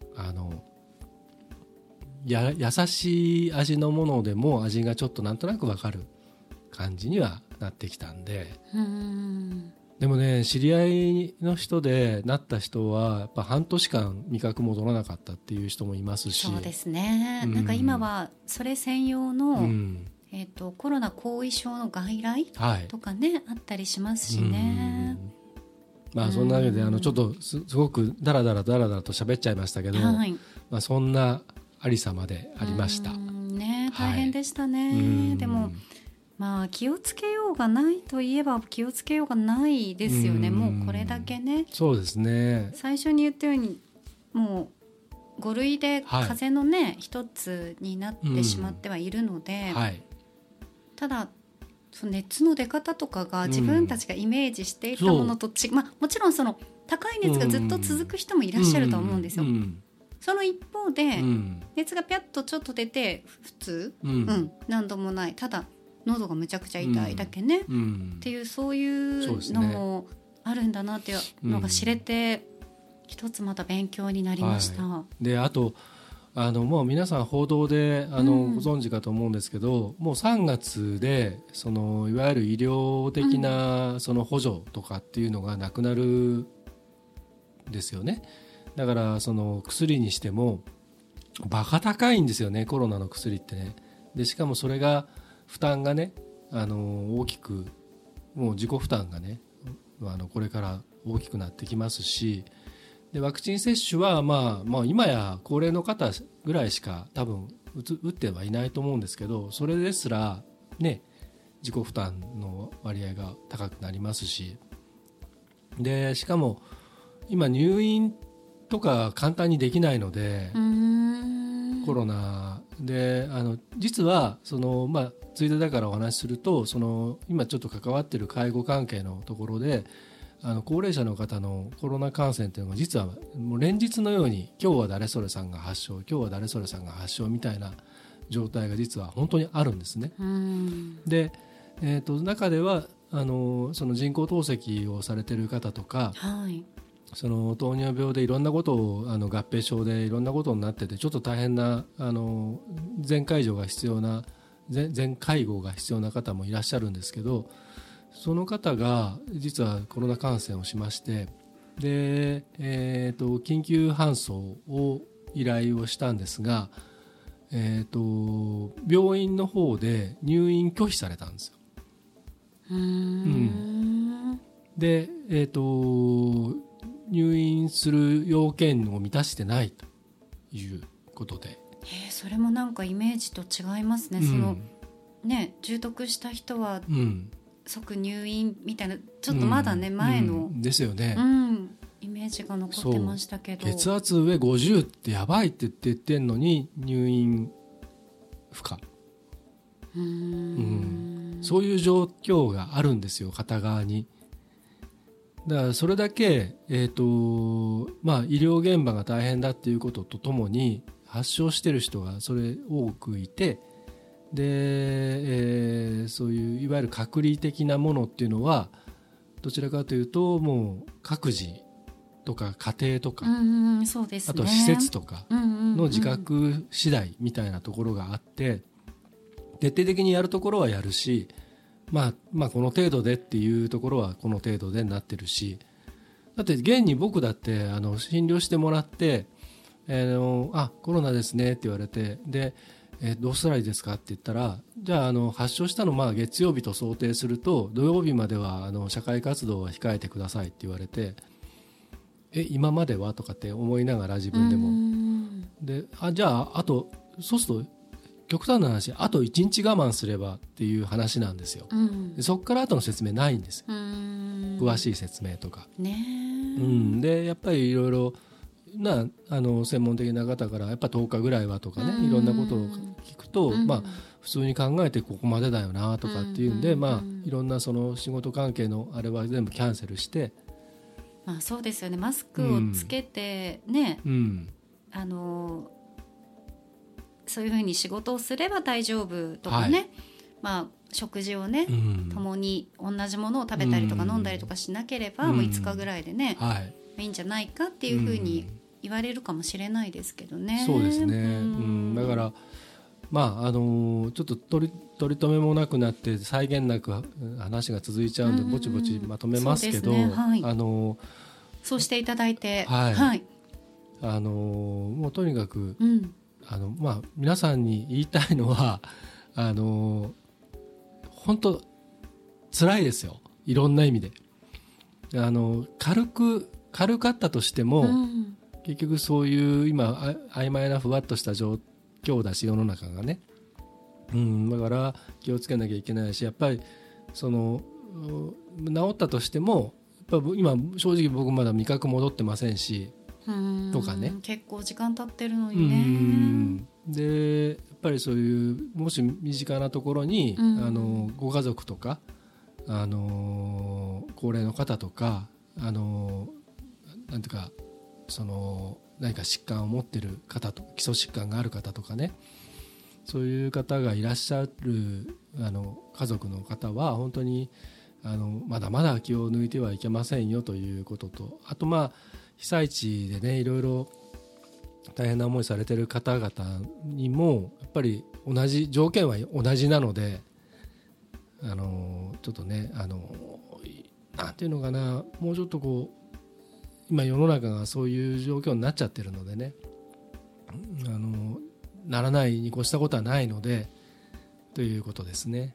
優しい味のものでも味がちょっとなんとなく分かる感じにはなってきたんで、でもね知り合いの人でなった人はやっぱ半年間味覚戻らなかったっていう人もいますし。 そうですね、なんか今はそれ専用の、コロナ後遺症の外来とかね、あったりしますしね。 そんなわけでちょっとすごくダラダラと喋っちゃいましたけど、そんなありさまでありました。 大変でしたね。でも気をつけようがないといえば気をつけようがないですよね。もうこれだけね。 そうですね。 最初に言ったようにもう5類で風邪のね、一つになってしまってはいるので、ただ熱の出方とかが自分たちがイメージしていたものともちろんその高い熱がずっと続く人もいらっしゃると思うんですよ。その一方で、熱がピャッとちょっと出て普通、何度もない、ただ喉がむちゃくちゃ痛いだけね、っていうそういうのもあるんだなっていうのが知れて、一つまた勉強になりました。 であともう皆さん報道でご存知かと思うんですけど、もう3月でいわゆる医療的なその補助とかっていうのがなくなるんですよね。だから薬にしてもバカ高いんですよね、コロナの薬ってね。でしかもそれが負担がね大きく、もう自己負担がねこれから大きくなってきますし、でワクチン接種は今や高齢の方ぐらいしか多分打ってはいないと思うんですけど、それですらね自己負担の割合が高くなりますし、でしかも今入院とか簡単にできないので、コロナで実はついでだからお話しすると、今ちょっと関わっている介護関係のところで高齢者の方のコロナ感染というのが実はもう連日のように今日は誰それさんが発症、今日は誰それさんが発症みたいな状態が実は本当にあるんですね。で、中ではその人工透析をされている方とか、その糖尿病でいろんなことを合併症でいろんなことになっててちょっと大変な全介護が必要な方もいらっしゃるんですけど、その方が実はコロナ感染をしまして、で、緊急搬送を依頼をしたんですが、病院の方で入院拒否されたんですよ。で、入院する要件を満たしてないということで、 それもなんかイメージと違いますね。重篤した人は即入院みたいな、ちょっとまだね、前のですよね、 イメージが残ってましたけど、 血圧上50ってやばいって言ってんのに入院不可、そういう状況があるんですよ、片側に。だからそれだけ、医療現場が大変だっていうこととともに発症してる人がそれ多くいて、で、そういういわゆる隔離的なものっていうのはどちらかというともう各自とか家庭とか、 そうですね、 あと施設とかの自覚次第みたいなところがあって、徹底的にやるところはやるし、この程度でっていうところはこの程度でになってるし、だって現に僕だって診療してもらって、コロナですねって言われて、で、 どうしたらいいですかって言ったら、じゃあ、発症したの月曜日と想定すると土曜日までは社会活動は控えてくださいって言われて、今まではとかって思いながら自分でもで、じゃあそうすると極端な話、あと1日我慢すればっていう話なんですよ、でそこから後の説明ないんですよ、詳しい説明とか、でやっぱりいろいろな専門的な方からやっぱ10日ぐらいはとかね、いろんなことを聞くと、普通に考えてここまでだよなとかっていうんで、いろんなその仕事関係のあれは全部キャンセルして、 そうですよね、マスクをつけてね、そういうふうに仕事をすれば大丈夫とかね、食事をね、共に同じものを食べたりとか飲んだりとかしなければ、もう5日ぐらいでね、いいんじゃないかっていうふうに言われるかもしれないですけどね。 そうですね、だからちょっと取り留めもなくなって際限なく話が続いちゃうんで、ぼちぼちまとめますけど、 そうしていただいて、 もうとにかく、皆さんに言いたいのは本当辛いですよ、いろんな意味で。軽かったとしても、結局そういう今曖昧なふわっとした状況だし、世の中がね、だから気をつけなきゃいけないし、やっぱり治ったとしてもやっぱ今正直僕まだ味覚戻ってませんしとかね、 結構時間経ってるのにね。 でやっぱりそういうもし身近なところに、ご家族とか高齢の方とかなんていうか何か疾患を持っている方と、基礎疾患がある方とかね、そういう方がいらっしゃる家族の方は本当にまだまだ気を抜いてはいけませんよということと、あと被災地でねいろいろ大変な思いされている方々にもやっぱり同じ条件は同じなので、ちょっとねなんていうのかな、もうちょっと今世の中がそういう状況になっちゃってるのでね、ならないに越したことはないのでということですね。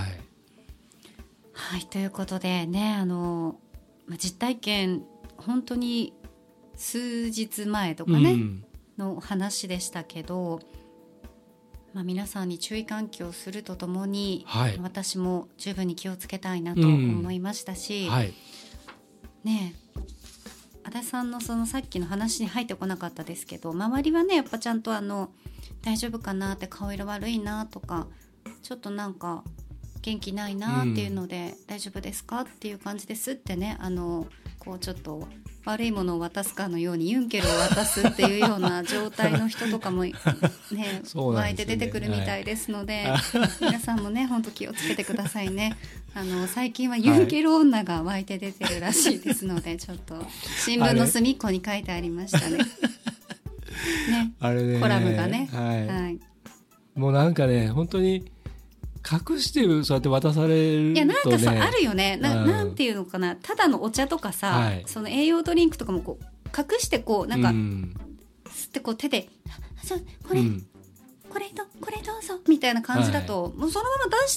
ということでね、実体験本当に数日前とかね、の話でしたけど、皆さんに注意喚起をするとともに、私も十分に気をつけたいなと思いましたし、ねえ、足立さんのさっきの話に入ってこなかったですけど、周りはねやっぱちゃんと大丈夫かなって、顔色悪いなとか、ちょっとなんか元気ないなっていうので、大丈夫ですかっていう感じですってね、ちょっと悪いものを渡すかのようにユンケルを渡すっていうような状態の人とかもね湧いて出てくるみたいですので、皆さんもね本当気をつけてくださいね。最近はユンケル女が湧いて出てるらしいですので、ちょっと新聞の隅っこに書いてありましたね。 あれね、 コラムがね、 もうなんかね本当に隠してそうやって渡されるとね、 いやなんかさあるよね、なんていうのかな、ただのお茶とかさ、その栄養ドリンクとかも隠してなんか、吸って手でこれどうぞみたいな感じだと、もうそのまま出して、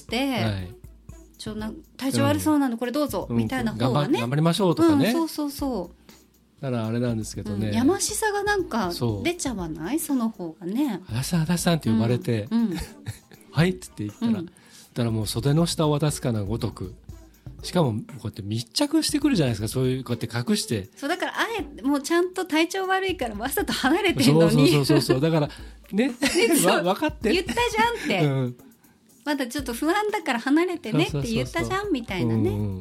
体調悪そうなのこれどうぞみたいな方がね、 頑張りましょうとかね、 そうだからあれなんですけどね、 やましさがなんか出ちゃわない、その方がね。 足立さんって呼ばれて、はいって言ったらもう袖の下を渡すかのごとく、しかもこうやって密着してくるじゃないですか、そういうこうやって隠して。 そうだからもうちゃんと体調悪いからわざと離れてんのに、 そうだからね分かって言ったじゃんって、まだちょっと不安だから離れてねって言ったじゃんみたいなね。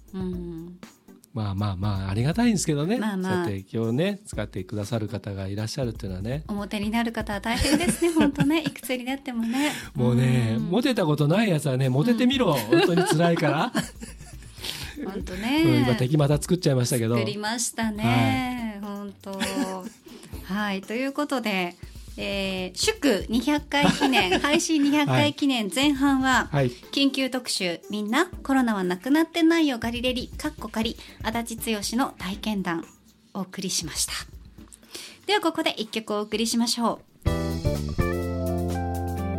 ありがたいんですけどね、そうやって今日ね使ってくださる方がいらっしゃるっていうのはね、 表になる方は大変ですね本当ね、いくつになってもね、 もうね、モテたことないやつはねモテてみろ、本当に辛いから本当ね、 今敵また作っちゃいましたけど、 作りましたね、本当ということで、祝200回記念配信200回記念前半は、緊急特集、みんなコロナはなくなってないよガリレリ仮足立剛の体験談お送りしました。ではここで一曲お送りしましょう。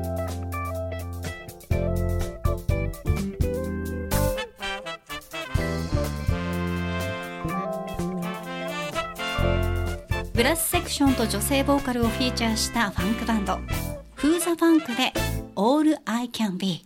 ブラスセクションと女性ボーカルをフィーチャーしたファンクバンドフーザファンクで All I Can Be。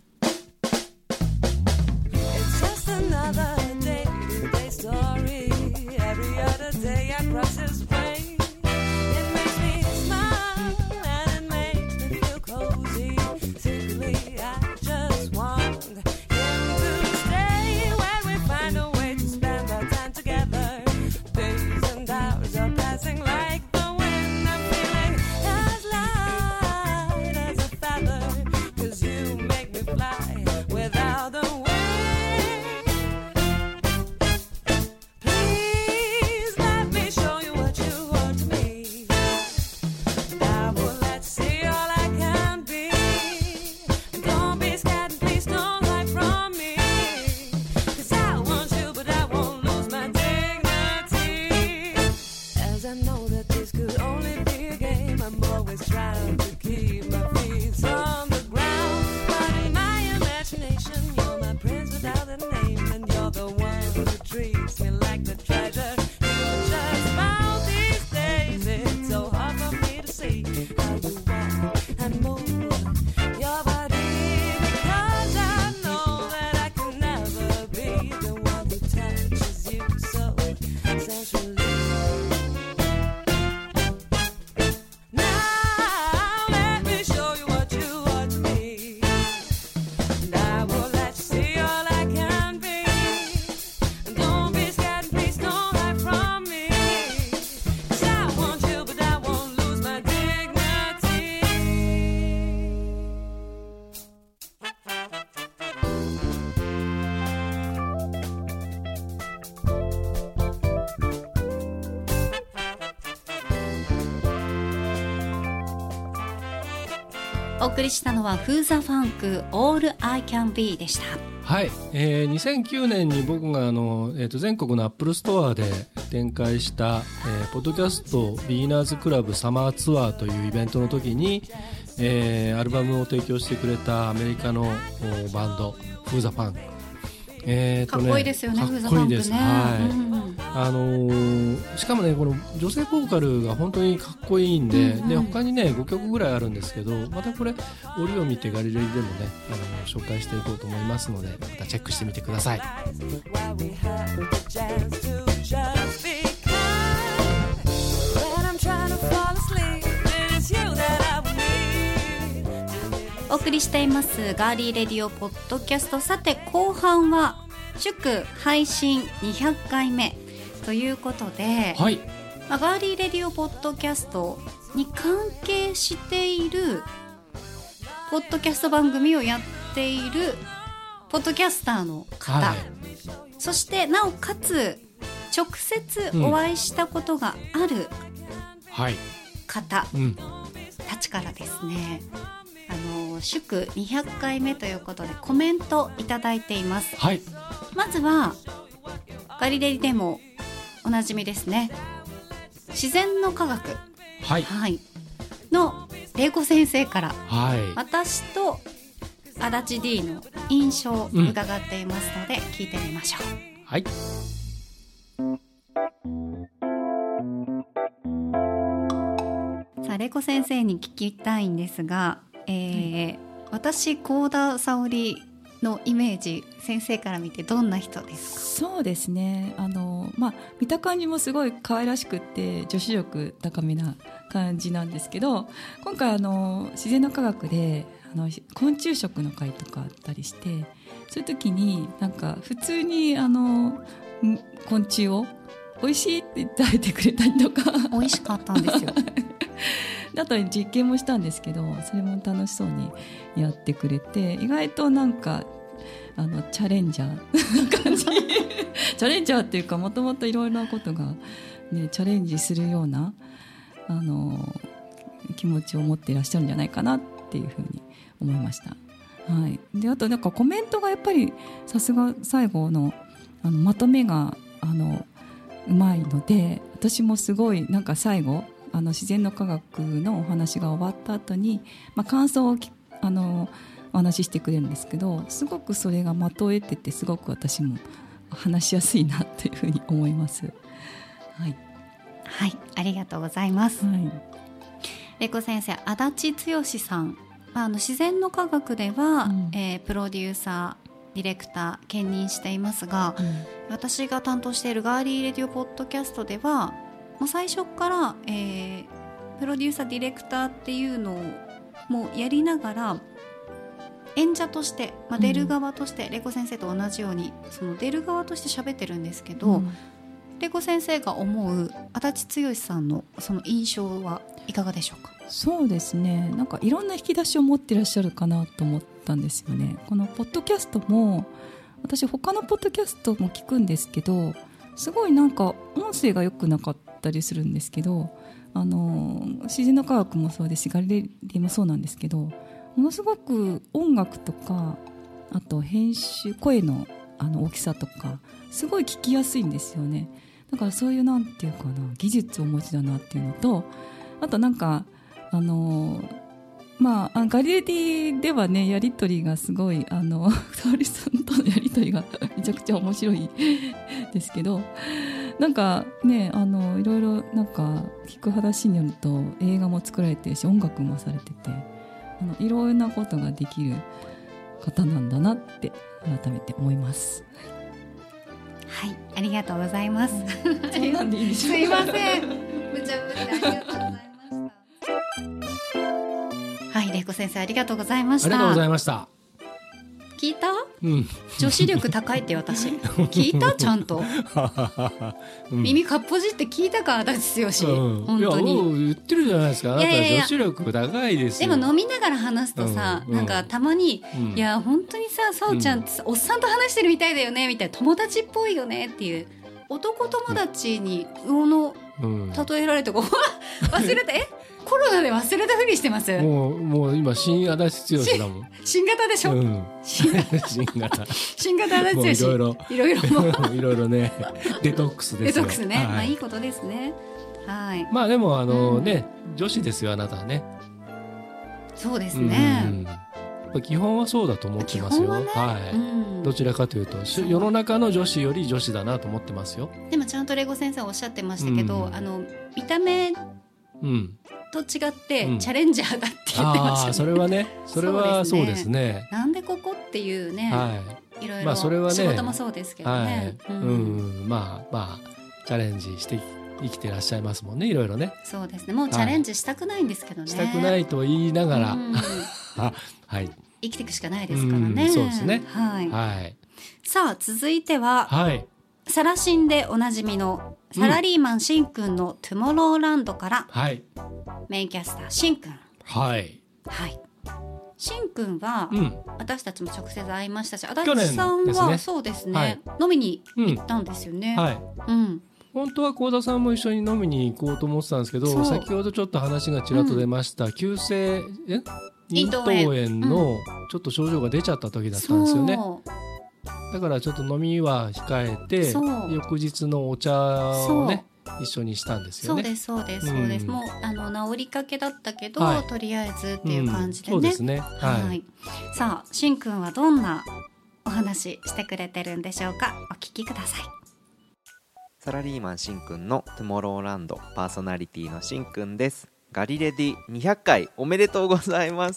It's just another day-to-day story. Every other day I cross this way. It makes me smile and it makes me feel cozy. Simply I just want him to stay when we find a way to spend our time together. Days and hours are passing like the wind. I'm feeling as light as a feather, 'cause you make me fly without the wind. Please let me show you what you are to me. I will let you see all I can be. Don't be scared and please don't hide from me. 'Cause I want you but I won't lose my dignity. As I know that this could only be a game, I'm always trying to keep my feet on the ground. But in my imagination, you're my prince without a name, and you're the one who treats me like the treasure you just found these days. It's so hard for me to see how you walk and move your body, because I know that I can never be the one who touches you so sensually. Now let me show you what you are to me, and I will let you see all I can be. And don't be scared and please don't hide from me, 'cause I want you but I won't lose my dignity. お送りしたのはフーザファンク All I Can Be でした。 はい、2009年に僕が全国のアップルストアで展開した、ポッドキャストビギナーズクラブサマーツアーというイベントの時に、アルバムを提供してくれたアメリカのバンドフーザファンク、 かっこいいですよね、 かっフーザファンクね。 こいいです、しかもねこの女性ボーカルが本当にかっこいいんで、で他にね5曲ぐらいあるんですけど、またこれ折を見てガリレディでもね紹介していこうと思いますので、またチェックしてみてください。 While we have the chance to just be kind. When I'm trying to fall asleep, it's you that I will need. お送りしていますガーリーレディオポッドキャスト。さて後半は祝配信200回目ということで、 はい、 ガーリーレディオポッドキャストに関係しているポッドキャスト番組をやっているポッドキャスターの方、 はい、 そしてなおかつ直接お会いしたことがあるはい方たちからですね、祝200回目ということでコメントいただいています。 はい、 まずはガリレディでもおなじみですね、自然の科学、 はいはいの玲子先生から、 はい、 私と足立 D の印象を伺っていますので、聞いてみましょう。 はい、 さあ玲子先生に聞きたいんですが、私幸田沙織のイメージ、先生から見てどんな人ですか？ そうですね、見た感じもすごい可愛らしくって女子力高めな感じなんですけど、今回自然の科学で昆虫食の会とかあったりして、そういう時になんか普通に昆虫を美味しいって食べてくれたりとか美味しかったんですよあと実験もしたんですけど、それも楽しそうにやってくれて、意外となんかチャレンジャーな感じチャレンジャーっていうか、もともといろいろなことが、ね、チャレンジするような気持ちを持っていらっしゃるんじゃないかなっていうふうに思いました。はい、であとなんかコメントがやっぱりさすが最後のまとめがうまいので、私もすごいなんか最後自然の科学のお話が終わった後に、感想をお話ししてくれるんですけど、すごくそれがまとえてて、すごく私も話しやすいなっていうふうに思います。はい、 はい、ありがとうございます。 はいレコ先生、足立剛さん、自然の科学では、プロデューサーディレクター兼任していますが、私が担当しているガーリーレディオポッドキャストではもう最初から、プロデューサーディレクターっていうのをもうやりながら演者として、出る側として、レコ先生と同じようにその出る側として喋ってるんですけど、レコ先生が思う足立剛さんのその印象はいかがでしょうか？ そうですね、なんかいろんな引き出しを持っていらっしゃるかなと思ったんですよね。このポッドキャストも私他のポッドキャストも聞くんですけど、すごいなんか音声が良くなかったりするんですけど、自然の科学もそうですしガリレディもそうなんですけど、ものすごく音楽とかあと編集声の大きさとかすごい聞きやすいんですよね。だからそういうなんていうかな、技術をお持ちだなっていうのと、あとなんかガリレディではね、やり取りがすごい沙織さんとのやり取りがめちゃくちゃ面白いですけど、なんかね、いろいろなんか聞く話によると映画も作られてるし音楽もされてて、いろんなことができる方なんだなって改めて思います。 はい、ありがとうございます。 そんなんでいいでしょうか？ すいません、無茶ぶりでありがとうございました。はい、レイコ先生ありがとうございました。 ありがとうございました。 聞いた？ うん、 女子力高いって私聞いた？ちゃんと、耳かっぽじって聞いたか？足立剛、本当にいや言ってるじゃないですか。あなた女子力高いですよ。 でも飲みながら話すとさ、なんかたまに、いや本当にさ、さおちゃんっておっさんと話してるみたいだよねみたいな、友達っぽいよねっていう男友達に例えられて忘れてコロナで忘れたふりしてます。 もう今新足立剛だもん。 新型でしょ、新型足立剛、いろいろねデトックスですよ。 デトックスね、いいことですね。はい。 でも女子ですよ、あなたはね。 そうですね、 基本はそうだと思ってますよ。どちらかというと世の中の女子より女子だなと思ってますよ。 でもちゃんとレゴ先生おっしゃってましたけど、見た目と違ってチャレンジャーだって言ってましたね。 それはね、それはそうですね。 なんでここっていうね、いろいろ仕事もそうですけどね。 チャレンジして生きてらっしゃいますもんね、いろいろね。 そうですね、もうチャレンジしたくないんですけどね。 したくないと言いながら生きていくしかないですからね。 そうですね。 さあ続いては、サラシンでおなじみのサラリーマンしんくんのトゥモローランドから、メインキャスターしんくん、しんくんは、私たちも直接会いましたし、足立さんはそうですね、飲みに行ったんですよね。 本当は幸田さんも一緒に飲みに行こうと思ってたんですけど、先ほどちょっと話がちらっと出ました、急性咽頭炎のちょっと症状が出ちゃった時だったんですよね。だからちょっと飲みは控えて、翌日のお茶をね一緒にしたんですよね。そうです。もう治りかけだったけど、とりあえずっていう感じでね。そうですね。さあ、しんくんはどんなお話してくれてるんでしょうか。お聞きください。 サラリーマンしんくんのトゥモローランドパーソナリティのしんくんです。ガリレディ200回おめでとうございます。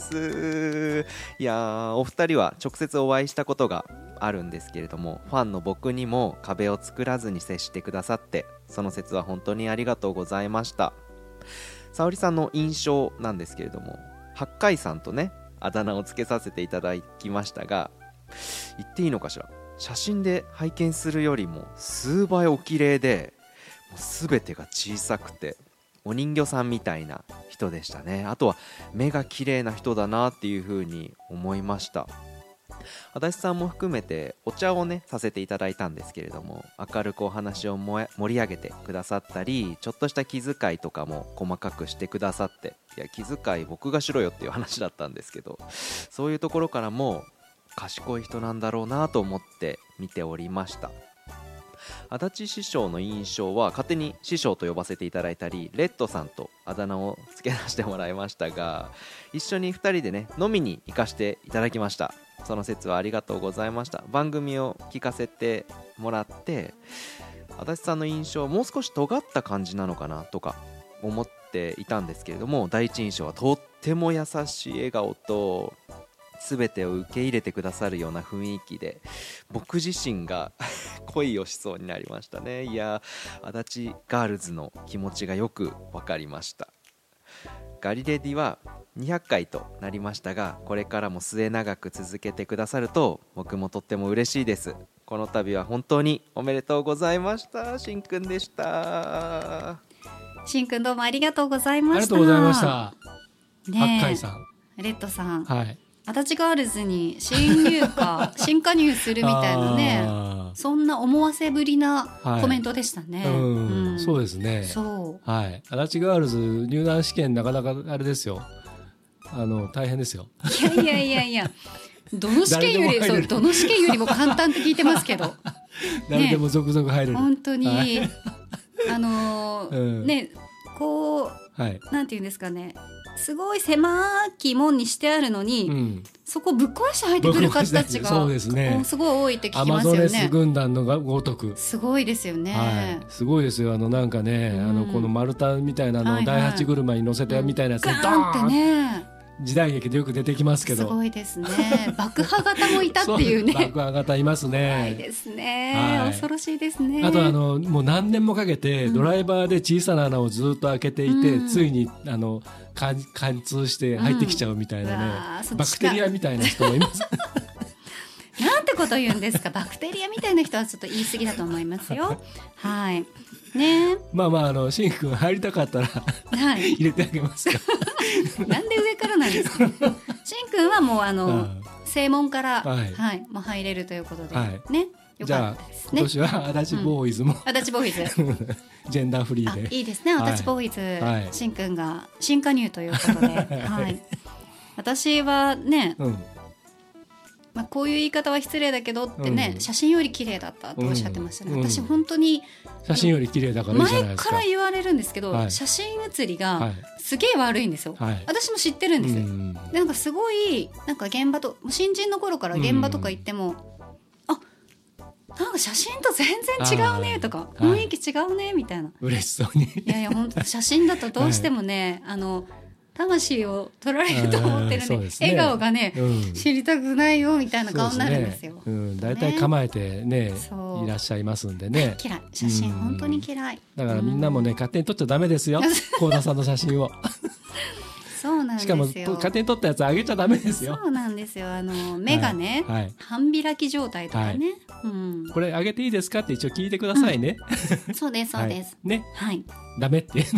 いやお二人は直接お会いしたことがあるんですけれども、ファンの僕にも壁を作らずに接してくださって、その説は本当にありがとうございました。沙織さんの印象なんですけれども、八海さんとねあだ名をつけさせていただきましたが、言っていいのかしら、写真で拝見するよりも数倍お綺麗で、もう全てが小さくてお人形さんみたいな人でしたね。あとは目が綺麗な人だなっていう風に思いました。足立さんも含めてお茶をねさせていただいたんですけれども、明るくお話を盛り上げてくださったり、ちょっとした気遣いとかも細かくしてくださって、いや気遣い僕がしろよっていう話だったんですけど、そういうところからも賢い人なんだろうなと思って見ておりました。足立師匠の印象は勝手に師匠と呼ばせていただいたり、レッドさんとあだ名を付け出してもらいましたが、一緒に2人でね飲みに行かせていただきました。その説はありがとうございました。番組を聞かせてもらって、 足立さんの印象はもう少し尖った感じなのかなとか思っていたんですけれども、第一印象はとっても優しい笑顔と全てを受け入れてくださるような雰囲気で、僕自身が恋をしそうになりましたね。いや、足立ガールズの気持ちがよく分かりました。ガリレディは200回となりましたが、これからも末永く続けてくださると僕もとっても嬉しいです。この度は本当におめでとうございました。しんくんでした。 しんくんどうもありがとうございました。 ありがとうございました。 ねえ八海さん。 レッドさん、 はい。 足立ガールズに新入荷新加入するみたいなね、 あそんな思わせぶりなはいコメントでしたね。 うん、そうですね。 そうはい。足立ガールズ入団試験なかなかあれですよ。大変ですよ。 いやいやいやいや、どの試験より誰でも入れるどの試験よりも簡単って聞いてますけど、 誰でも続々入れる。 本当に、 はいね、こうはい。 なんていうんですかね、すごい狭き門にしてあるのに、 うん。 そこぶっ壊して入ってくる方たちがそうですねすごい多いって聞アきまマゾネスすよね。 軍団のがごとく。 すごいですよね。 はい、すごいですよ。なんかね、 うんこの丸太みたいなのをはいはい第八車に乗せたみたいなやつガがドーンってーン、 ね、 時代劇でよく出てきますけすど。 ごいですね。爆破型もいたっていうね。 そう爆破型います怖いね。 ですね、 はい恐ろしいですね。 あともう何年もかけてドライバーで小さな穴をずっと開けていて、 うんついに貫通して入ってきちゃうみたいなね、 うわーそっちかバクテリアみたいな人もいます。 なんてこと言うんですか。バクテリアみたいな人はちょっと言い過ぎだと思いますよ。はい。ねまあまあ、シンくん入りたかったらはい。 入れてあげますよ。 なんで上からなんですか。しんくんはもう正門から、 ははいい、もう入れるということで、 はいね。よかじゃあったですね。 今年は足立ボーイズも、 足立ボーイズ。 ジェンダーフリーあ、 で。 いいですね。 はい足立ボーイズ、 はいしんくんが新加入ということで、はい。私はね、 うん。 まあ、こういう言い方は失礼だけどってね、 うん写真より綺麗だったとおっしゃってましたね。 うん私本当に写真より綺麗だからいいじゃない前ですか。 から言われるんですけど、 はい写真写りがはいすげえ悪いんですよ。 はい。 私も知ってるんです。 うんでなんかすごいなんか現場と新人の頃から現場とか行っても、あ、なんか写真と全然違うねとか、 はい雰囲気違うねみたいな。 嬉しそうに。 いやいや本当写真だとどうしてもね、魂を取られると思ってるんで、 そうですね笑顔がね、 うん知りたくないよみたいな顔になるんですよ。 大体構えてねそういらっしゃいますんでね。 嫌い、写真本当に嫌い。 だからみんなもね勝手に撮っちゃダメですよ。幸田さんの写真を。 そうなんですよ。 しかも勝手に撮ったやつあげちゃダメですよ。 そうなんですよ。目がね、 はいはい半開き状態とかね。うん。 これあげていいですかって一応聞いてくださいね。 そうですそうです。 はいね、 はい。 ダメって。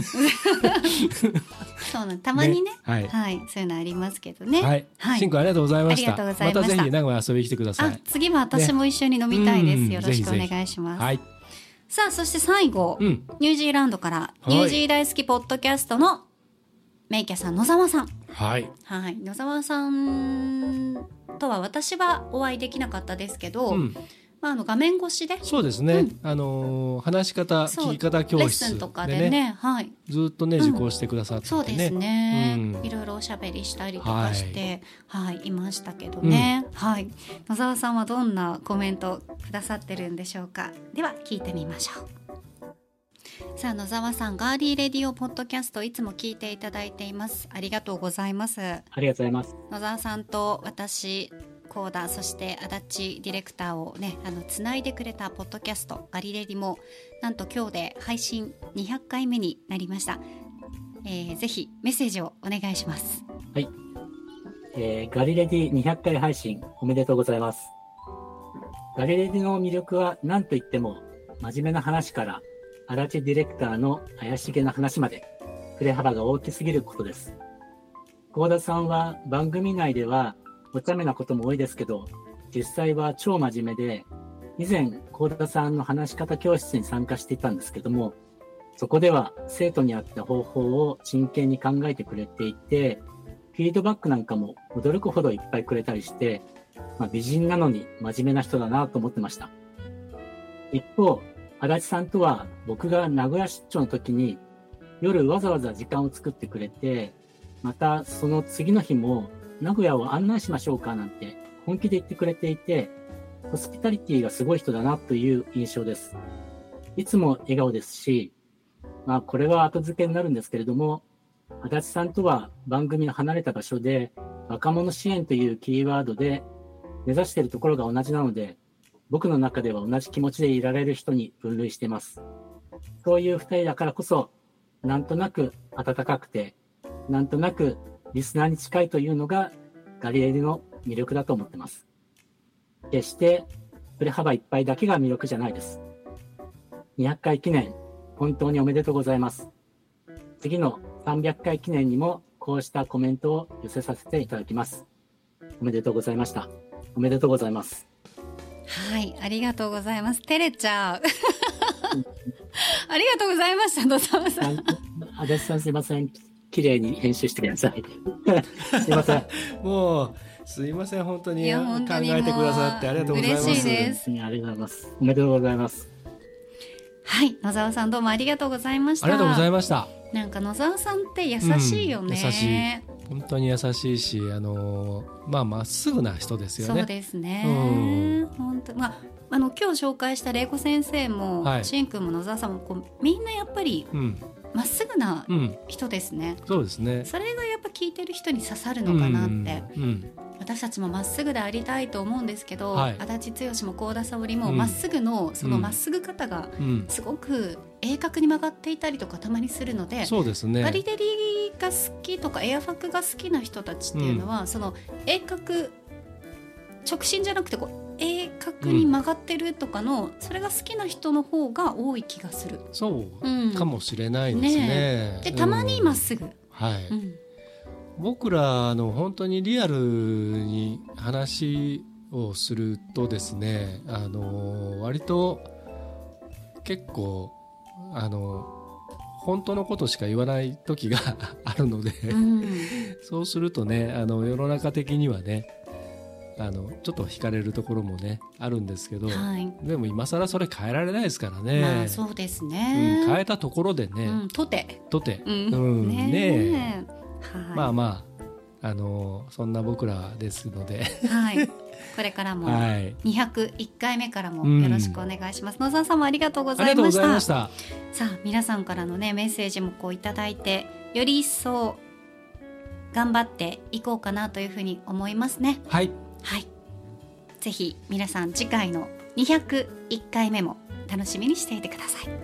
そうなん。たまにね。 はいはい。そういうのありますけどね。 はい。 はいしんくんありがとうございました。 ありがとうございましたたぜひ名古屋遊びに来てくださあい。、 次は私も一緒に飲みたいです。 うんよろしくおぜひぜひ願いします。 はい。 さあ、そして最後、 うんニュージーランドから、 はいニュージー大好きポッドキャストのメイキャさん、野沢さん。 はい。 はい。野沢さんとは私はお会いできなかったですけど、 うん。 まあ、画面越しで、 そうですね。話し方、 そう聞き方教レッ室スンとかでね、はい。 ずっとね受講してくださっててね。 そうですね、 うんいろいろおしゃべりしたりとかして、はいいましたけどね、はい。野沢さんはどんなコメントくださってるんでしょうか。では聞いてみましょう。さあ野沢さん、ガーリーレディオポッドキャストいつも聞いていただいています。ありがとうございます。 ありがとうございます。 野沢さんと私コーダ、そして足立ディレクターをねつないでくれたポッドキャストガリレディもなんと今日で配信200回目になりました。ぜひメッセージをお願いします。 はい。ガリレディ200回配信おめでとうございます。ガリレディの魅力は何といっても真面目な話から足立ディレクターの怪しげな話まで振れ幅が大きすぎることです。幸田さんは番組内ではお茶目なことも多いですけど、実際は超真面目で、以前幸田さんの話し方教室に参加していたんですけども、そこでは生徒に合った方法を真剣に考えてくれていて、フィードバックなんかも驚くほどいっぱいくれたりして、美人なのに真面目な人だなと思ってました。一方、足立さんとは僕が名古屋出張の時に夜わざわざ時間を作ってくれて、またその次の日も名古屋を案内しましょうかなんて本気で言ってくれていて、ホスピタリティがすごい人だなという印象です。 いつも笑顔ですし、これは後付けになるんですけれども、足立さんとは番組の離れた場所で、若者支援というキーワードで目指しているところが同じなので、僕の中では同じ気持ちでいられる人に分類しています。そういう二人だからこそ、なんとなく温かくて、なんとなくリスナーに近いというのがガリレディの魅力だと思っています。決して振れ幅いっぱいだけが魅力じゃないです。200回記念、本当におめでとうございます。次の300回記念にもこうしたコメントを寄せさせていただきます。おめでとうございました。おめでとうございます。 はい、ありがとうございます。照れちゃう。ありがとうございました、野沢さん。 足立さんすいません。綺麗に編集してください。すいません。 もうすいません、本当に考本当にえてくださってありがとうございます。 嬉しいですありがとうございます。おめでとうございます。 はい、野沢さんどうもありがとうございました。 ありがとうございました。 なんか野沢さんって優しいよね。 優しい。本当に優しいし、まっすぐな人ですよね。 そうですね。本当、今日紹介した玲子先生も、 はい、 しんくんも野沢さんもみんなやっぱりまっすぐな人ですね。 そうですね。 それがやっぱ聞いてる人に刺さるのかなって。私たちもまっすぐでありたいと思うんですけど、 はい、 足立剛も幸田沙織もまっすぐのそのまっすぐ方がすごく鋭角に曲がっていたりとかたまにするので、 そうですね。 ガリレディが好きとかエアファクが好きな人たちっていうのは、その鋭角直進じゃなくて鋭角に曲がってるとかの、それが好きな人の方が多い気がする。 そうかもしれないですね。 でたまにまっすぐ、 はい、僕ら本当にリアルに話をするとですね、割と結構本当のことしか言わない時があるので、そうするとね、世の中的にはね、ちょっと惹かれるところもねあるんですけど、 はい、でも今更それ変えられないですからね。 そうですね、 変えたところでね、 とて、 ねえ、そんな僕らですので、 はい、これからも201回目からもよろしくお願いします。野沢さんもありがとうございました。さあ皆さんからのねメッセージもいただいて、より一層頑張っていこうかなというふうに思いますね。 はい、 はい、ぜひ皆さん次回の201回目も楽しみにしていてください。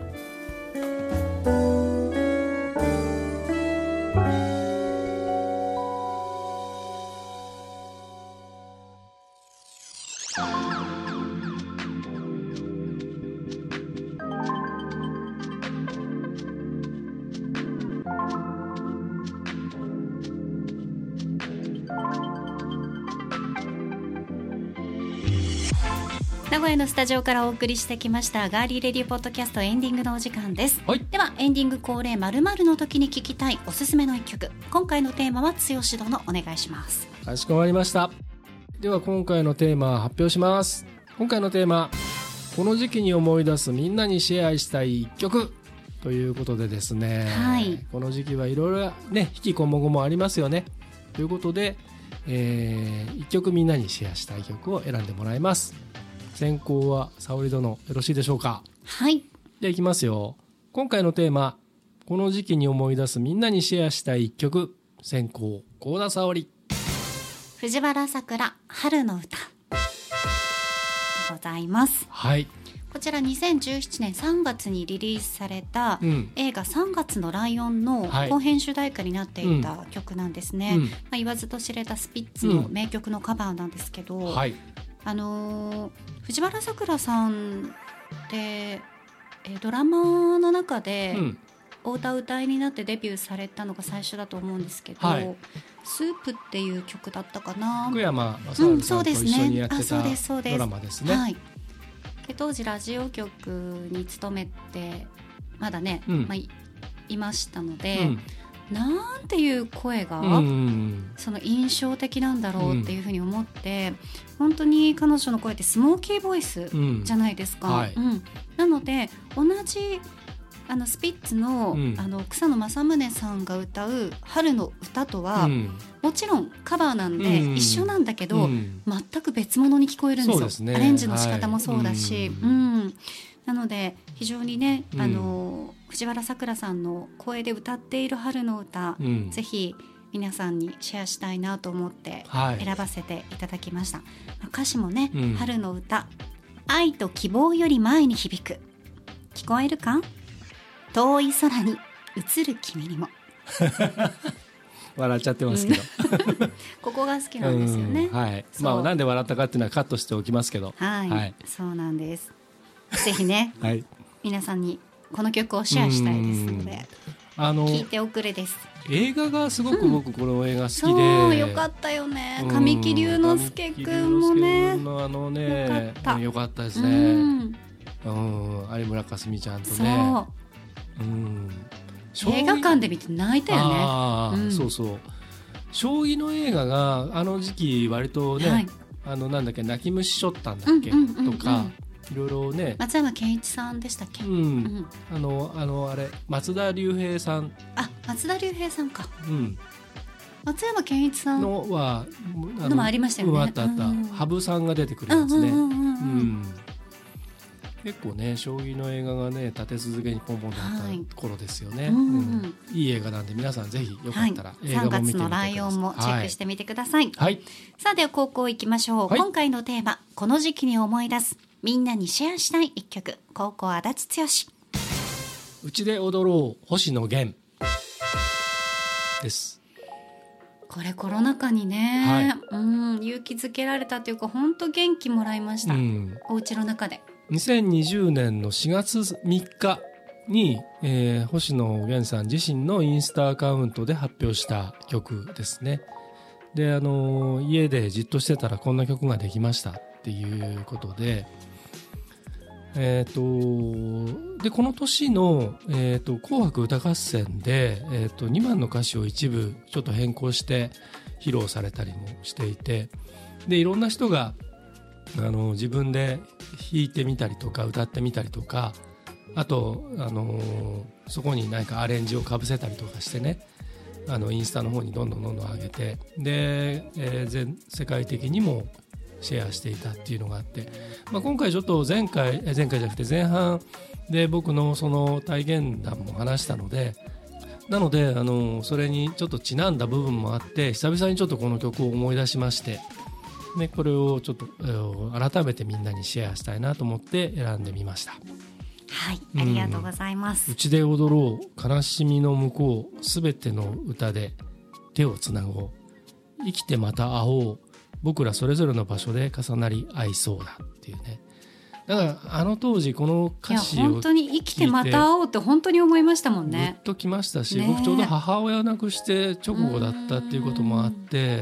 名古屋のスタジオからお送りしてきましたガーリーレディオポッドキャストエンディングのお時間です、 はい、 ではエンディング恒例〇〇の時に聞きたいおすすめの一曲、今回のテーマは剛殿お願いします。 かしこまりました。では今回のテーマ発表します。今回のテーマ、この時期に思い出すみんなにシェアしたい一曲ということでですね、 はい、 この時期はいろいろね引きこもごもありますよねということで、一曲みんなにシェアしたい曲を選んでもらいます。先行は沙織殿よろしいでしょうか。 はい、 じゃあいきますよ。今回のテーマ、この時期に思い出すみんなにシェアしたい一曲、先行幸田沙織、 藤原さくら春の歌でございます。 はい、 こちら2017年3月にリリースされた、映画3月のライオンの後編主題歌になっていた曲なんですね、言わずと知れたスピッツの名曲のカバーなんですけど、 はい、 藤原さくらさんってドラマの中でお歌う歌いになってデビューされたのが最初だと思うんですけど、はい、スープっていう曲だったかな。 福山雅治さんと一緒にやってたドラマですね。 はい、で当時ラジオ局に勤めてまだね、いましたので、なんていう声が、その印象的なんだろうっていうふうに思って、本当に彼女の声ってスモーキーボイスじゃないですか、なので同じスピッツの、草野正宗さんが歌う春の歌とは、もちろんカバーなんで一緒なんだけど、全く別物に聞こえるんですよ。アレンジの仕方もそうだし、 なので非常にね、 うん藤原さくらさんの声で歌っている春の歌、 うんぜひ皆さんにシェアしたいなと思ってはい選ばせていただきました、歌詞もね、 うん春の歌、愛と希望より前に響く、聞こえるか、遠い空に映る君にも、 笑っちゃってますけど、 ここが好きなんですよね、 うんはい、 そうまあなんで笑ったかっていうのはカットしておきますけど、 はい、 はいそうなんです。ぜひねはい、 皆さんにこの曲をシェアしたいですので聞いておくれです。 映画がすごく僕この映画好きで、 そうよかったよね、神木隆之介くんもね、 神木隆之介のねよかったよかったですうね、 ん、 有村架純ちゃんとそう、 ね、 映画館で見て泣いたよね。 あー、 うんそうそう、将棋の映画があの時期割とね、 はいなんだっけ、泣き虫ショッタンだっけ、 うんうんうんうんとかいろいろね、 松山ケンイチさんでしたっけ、 うんあれ松田龍平さん、 あ、松田龍平さんか、 うん、 松山ケンイチさんのはのもありましたよね。 あったあった、 うん羽生さんが出てくるやつね、 うんうんうんうんうん結構ね将棋の映画がね立て続けにポンポンとあはいった頃ですよね、 うんいい映画なんで皆さんぜひよかはい、 ったら映画 3月も見てみてください。 のライオンもチェックしてみてください。 はい、 さあでは高校行きましょう、 はい今回のテーマ、この時期に思い出すみんなにシェアしたい一曲、高校足立剛。 うちで踊ろう星野源です。 これコロナ禍にね、勇気づけられたというか本当元気もらいました、お家の中で。 2020年の4月3日に、星野源さん自身のインスタアカウントで発表した曲ですね。で、家でじっとしてたらこんな曲ができましたっていうことで、でこの年の、紅白歌合戦で、2番の歌詞を一部ちょっと変更して披露されたりもしていて、でいろんな人が自分で弾いてみたりとか歌ってみたりとか、あと、そこに何かアレンジをかぶせたりとかしてね、インスタの方にどんどん上げて、で、全世界的にもシェアしていたっていうのがあって、今回ちょっと前回じゃなくて前半で僕のその体験談も話したので、なのでそれにちょっとちなんだ部分もあって、久々にちょっとこの曲を思い出しまして、ね、これをちょっと改めてみんなにシェアしたいなと思って選んでみました。 はい、ありがとうございます、 うちで踊ろう悲しみの向こうすべての歌で手をつなごう生きてまた会おう僕らそれぞれの場所で重なり合いそうだっていうね。だから当時この歌詞をいや本当に生きてまた会おうって本当に思いましたもんグッね。 ときましたし、 ね僕ちょうど母親を亡くして直後だったっていうこともあって、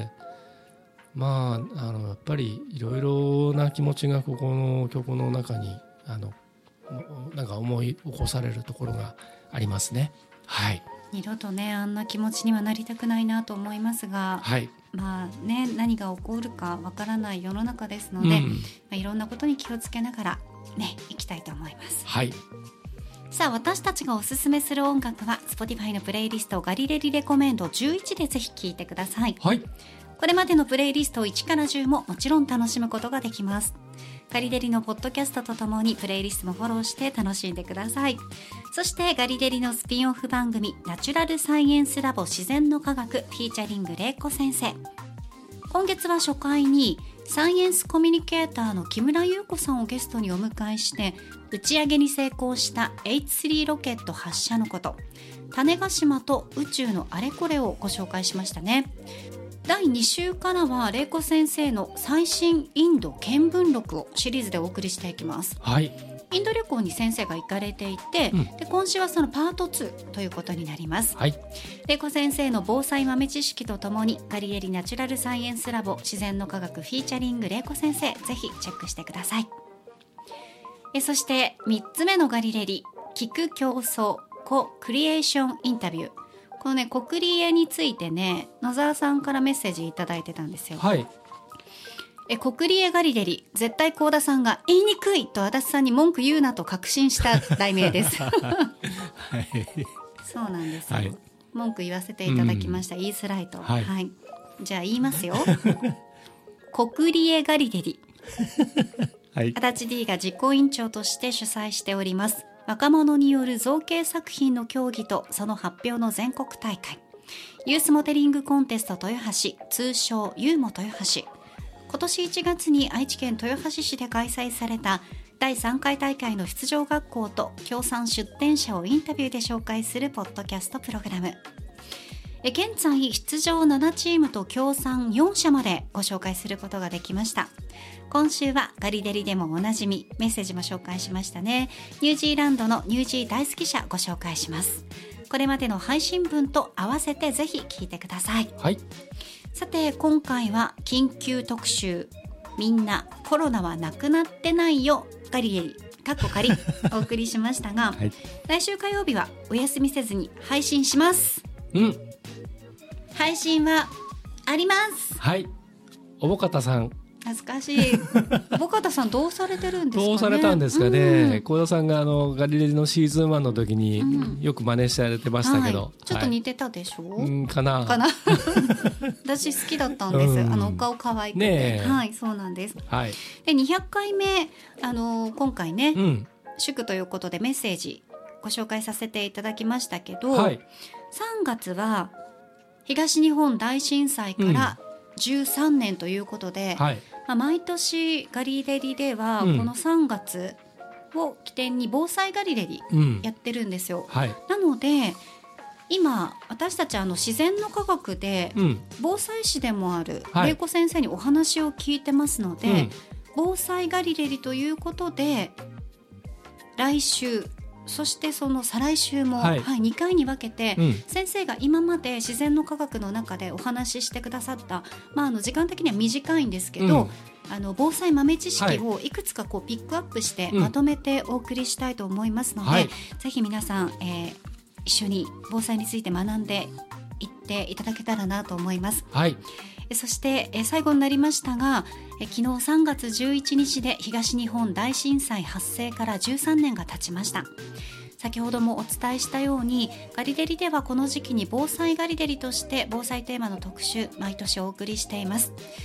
やっぱりいろいろな気持ちがここの曲の中になんか思い起こされるところがありますね。はい、 二度とねあんな気持ちにはなりたくないなと思いますが、 はい何が起こるかわからない世の中ですので、いろんなことに気をつけながらねいきたいと思います。 はい、 さあ私たちがおすすめする音楽は Spotify のプレイリストガリレリレコメンド11でぜひ聴いてください。 はい、 これまでのプレイリスト1から10ももちろん楽しむことができます。ガリレリのポッドキャストとともにプレイリストもフォローして楽しんでください。そしてガリレリのスピンオフ番組ナチュラルサイエンスラボ自然の科学フィーチャリング玲子先生。今月は初回にサイエンスコミュニケーターの木村優子さんをゲストにお迎えして打ち上げに成功した H3 ロケット発射のこと、種子島と宇宙のあれこれをご紹介しましたね。第2週からは玲子先生の最新インド見聞録をシリーズでお送りしていきます。 はい、 インド旅行に先生が行かれていて、で今週はそのパート2ということになります。 はい、 玲子先生の防災豆知識とともにガリレリナチュラルサイエンスラボ自然の科学フィーチャリング玲子先生、ぜひチェックしてください。そして3つ目のガリレリ聞く競争コクリエーションインタビュー、このねコクリエについてね野沢さんからメッセージいただいてたんですよ。 はい、 コクリエガリレリ絶対幸田さんが言いにくいと足立さんに文句言うなと確信した題名ですはい、 そうなんですよ、 はい、 文句言わせていただきました、言いづらいと、 はいじゃあ言いますよコクリエガリレリはい足立 D が実行委員長として主催しております若者による造形作品の競技とその発表の全国大会ユースモデリングコンテスト豊橋、通称ユーモ豊橋。今年1月に愛知県豊橋市で開催された第3回大会の出場学校と協賛出展者をインタビューで紹介するポッドキャストプログラム。現在出場7チームと協賛4社までご紹介することができました。今週はガリデリでもおなじみ、メッセージも紹介しましたね。ニュージーランドのニュージー大好き社ご紹介します。これまでの配信分と合わせてぜひ聞いてください。 はい。 さて今回は緊急特集、みんなコロナはなくなってないよガリデリかっこ仮お送りしましたが、 はい、 来週火曜日はお休みせずに配信します。配信はあります。 はい。おぼかたさん。 懐かしい。おぼかたさんどうされてるんですかね。 どうされたんですかね。幸田さんがガリレディのシーズン1の時によく真似してられてましたけど、 ちょっと似てたでしょ、 かな私好きだったんです。お顔可愛くて、はい、そうなんです。 はい。 で200回目今回ね、祝ということでメッセージご紹介させていただきましたけど、 はい、 3月は東日本大震災から13年ということで、 はい、 毎年ガリレディではこの3月を起点に防災ガリレディやってるんですよ。 はい、 なので今私たち自然の科学で防災士でもある玲子先生にお話を聞いてますので、防災ガリレディということで来週そしてその再来週も、2回に分けて、先生が今まで自然の科学の中でお話ししてくださった、時間的には短いんですけど、防災豆知識をいくつかピックアップしてまとめてお送りしたいと思いますので、ぜひ皆さん、一緒に防災について学んでいっていただけたらなと思います。 はい。 そして最後になりましたが、昨日3月11日で東日本大震災発生から13年が経ちました。先ほどもお伝えしたようにガリデリではこの時期に防災ガリデリとして防災テーマの特集毎年お送りしています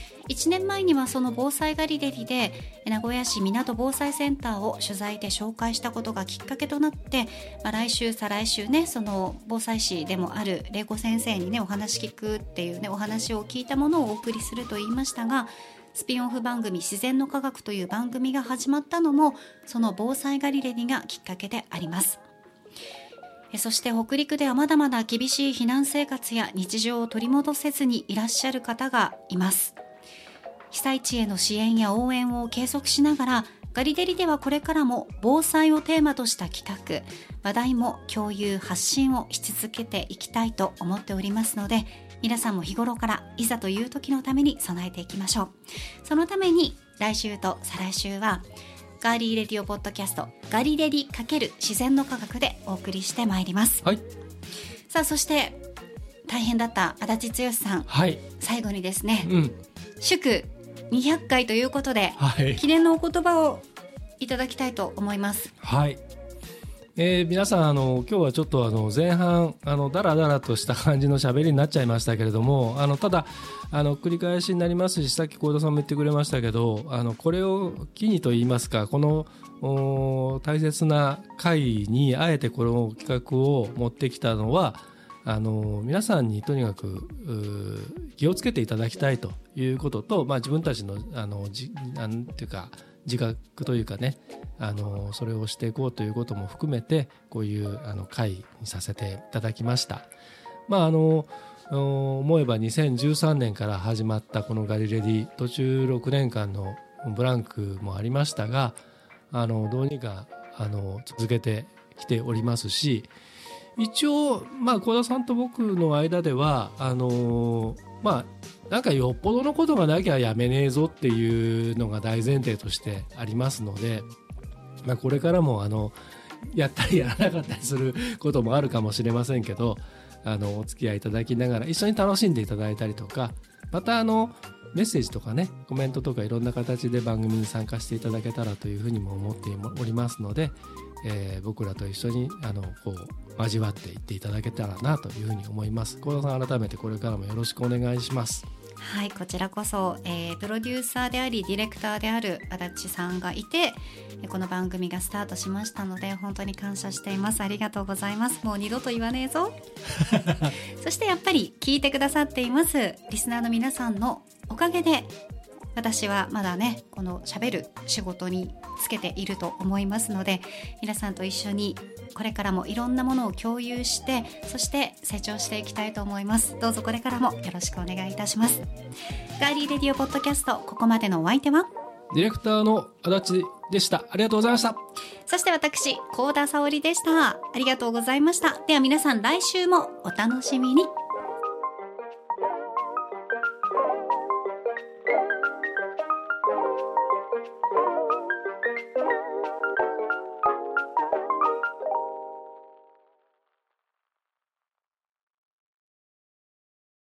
。1年前にはその防災ガリデリで名古屋市港防災センターを取材で紹介したことがきっかけとなって、来週再来週ね、その防災士でもある玲子先生にねお話聞くっていうねお話を聞いたものをお送りすると言いましたが、スピンオフ番組自然の科学という番組が始まったのもその防災ガリレディがきっかけであります。そして北陸ではまだまだ厳しい避難生活や日常を取り戻せずにいらっしゃる方がいます。被災地への支援や応援を継続しながらガリデリではこれからも防災をテーマとした企画、話題も共有発信をし続けていきたいと思っておりますので、皆さんも日頃からいざという時のために備えていきましょう。そのために来週と再来週はガーリーレディオポッドキャストガリレディ×自然の科学でお送りしてまいります。 はい。 さあそして大変だった足立剛さん、最後にですね、祝200回ということで、記念のお言葉をいただきたいと思います。 はい。皆さん今日はちょっと前半ダラダラとした感じの喋りになっちゃいましたけれども、ただ繰り返しになりますし、さっき幸田さんも言ってくれましたけど、これを機にといいますか、この大切な会にあえてこの企画を持ってきたのは皆さんにとにかく気をつけていただきたいということと、自分たちのなんていうか自覚というかね、それをしていこうということも含めてこういう会にさせていただきました。思えば2013年から始まったこのガリレディ、途中6年間のブランクもありましたが、どうにか続けてきておりますし、一応幸田さんと僕の間ではなんかよっぽどのことがなきゃやめねえぞっていうのが大前提としてありますので、これからもやったりやらなかったりすることもあるかもしれませんけど、お付き合いいただきながら一緒に楽しんでいただいたりとか、またメッセージとかね、コメントとかいろんな形で番組に参加していただけたらというふうにも思っておりますので、僕らと一緒に交わっていっていただけたらなというふうに思います。幸田さん、改めてこれからもよろしくお願いします。 はい、こちらこそ、プロデューサーでありディレクターである足立さんがいて、この番組がスタートしましたので本当に感謝しています。ありがとうございます。もう二度と言わねえぞそしてやっぱり聞いてくださっていますリスナーの皆さんのおかげで、私はまだねこの喋る仕事につけていると思いますので、皆さんと一緒にこれからもいろんなものを共有して、そして成長していきたいと思います。どうぞこれからもよろしくお願いいたします。ガーリーレディオポッドキャスト、ここまでのお相手はディレクターの足立でした。ありがとうございました。 そして私、幸田沙織でした。ありがとうございました。では皆さん来週もお楽しみに。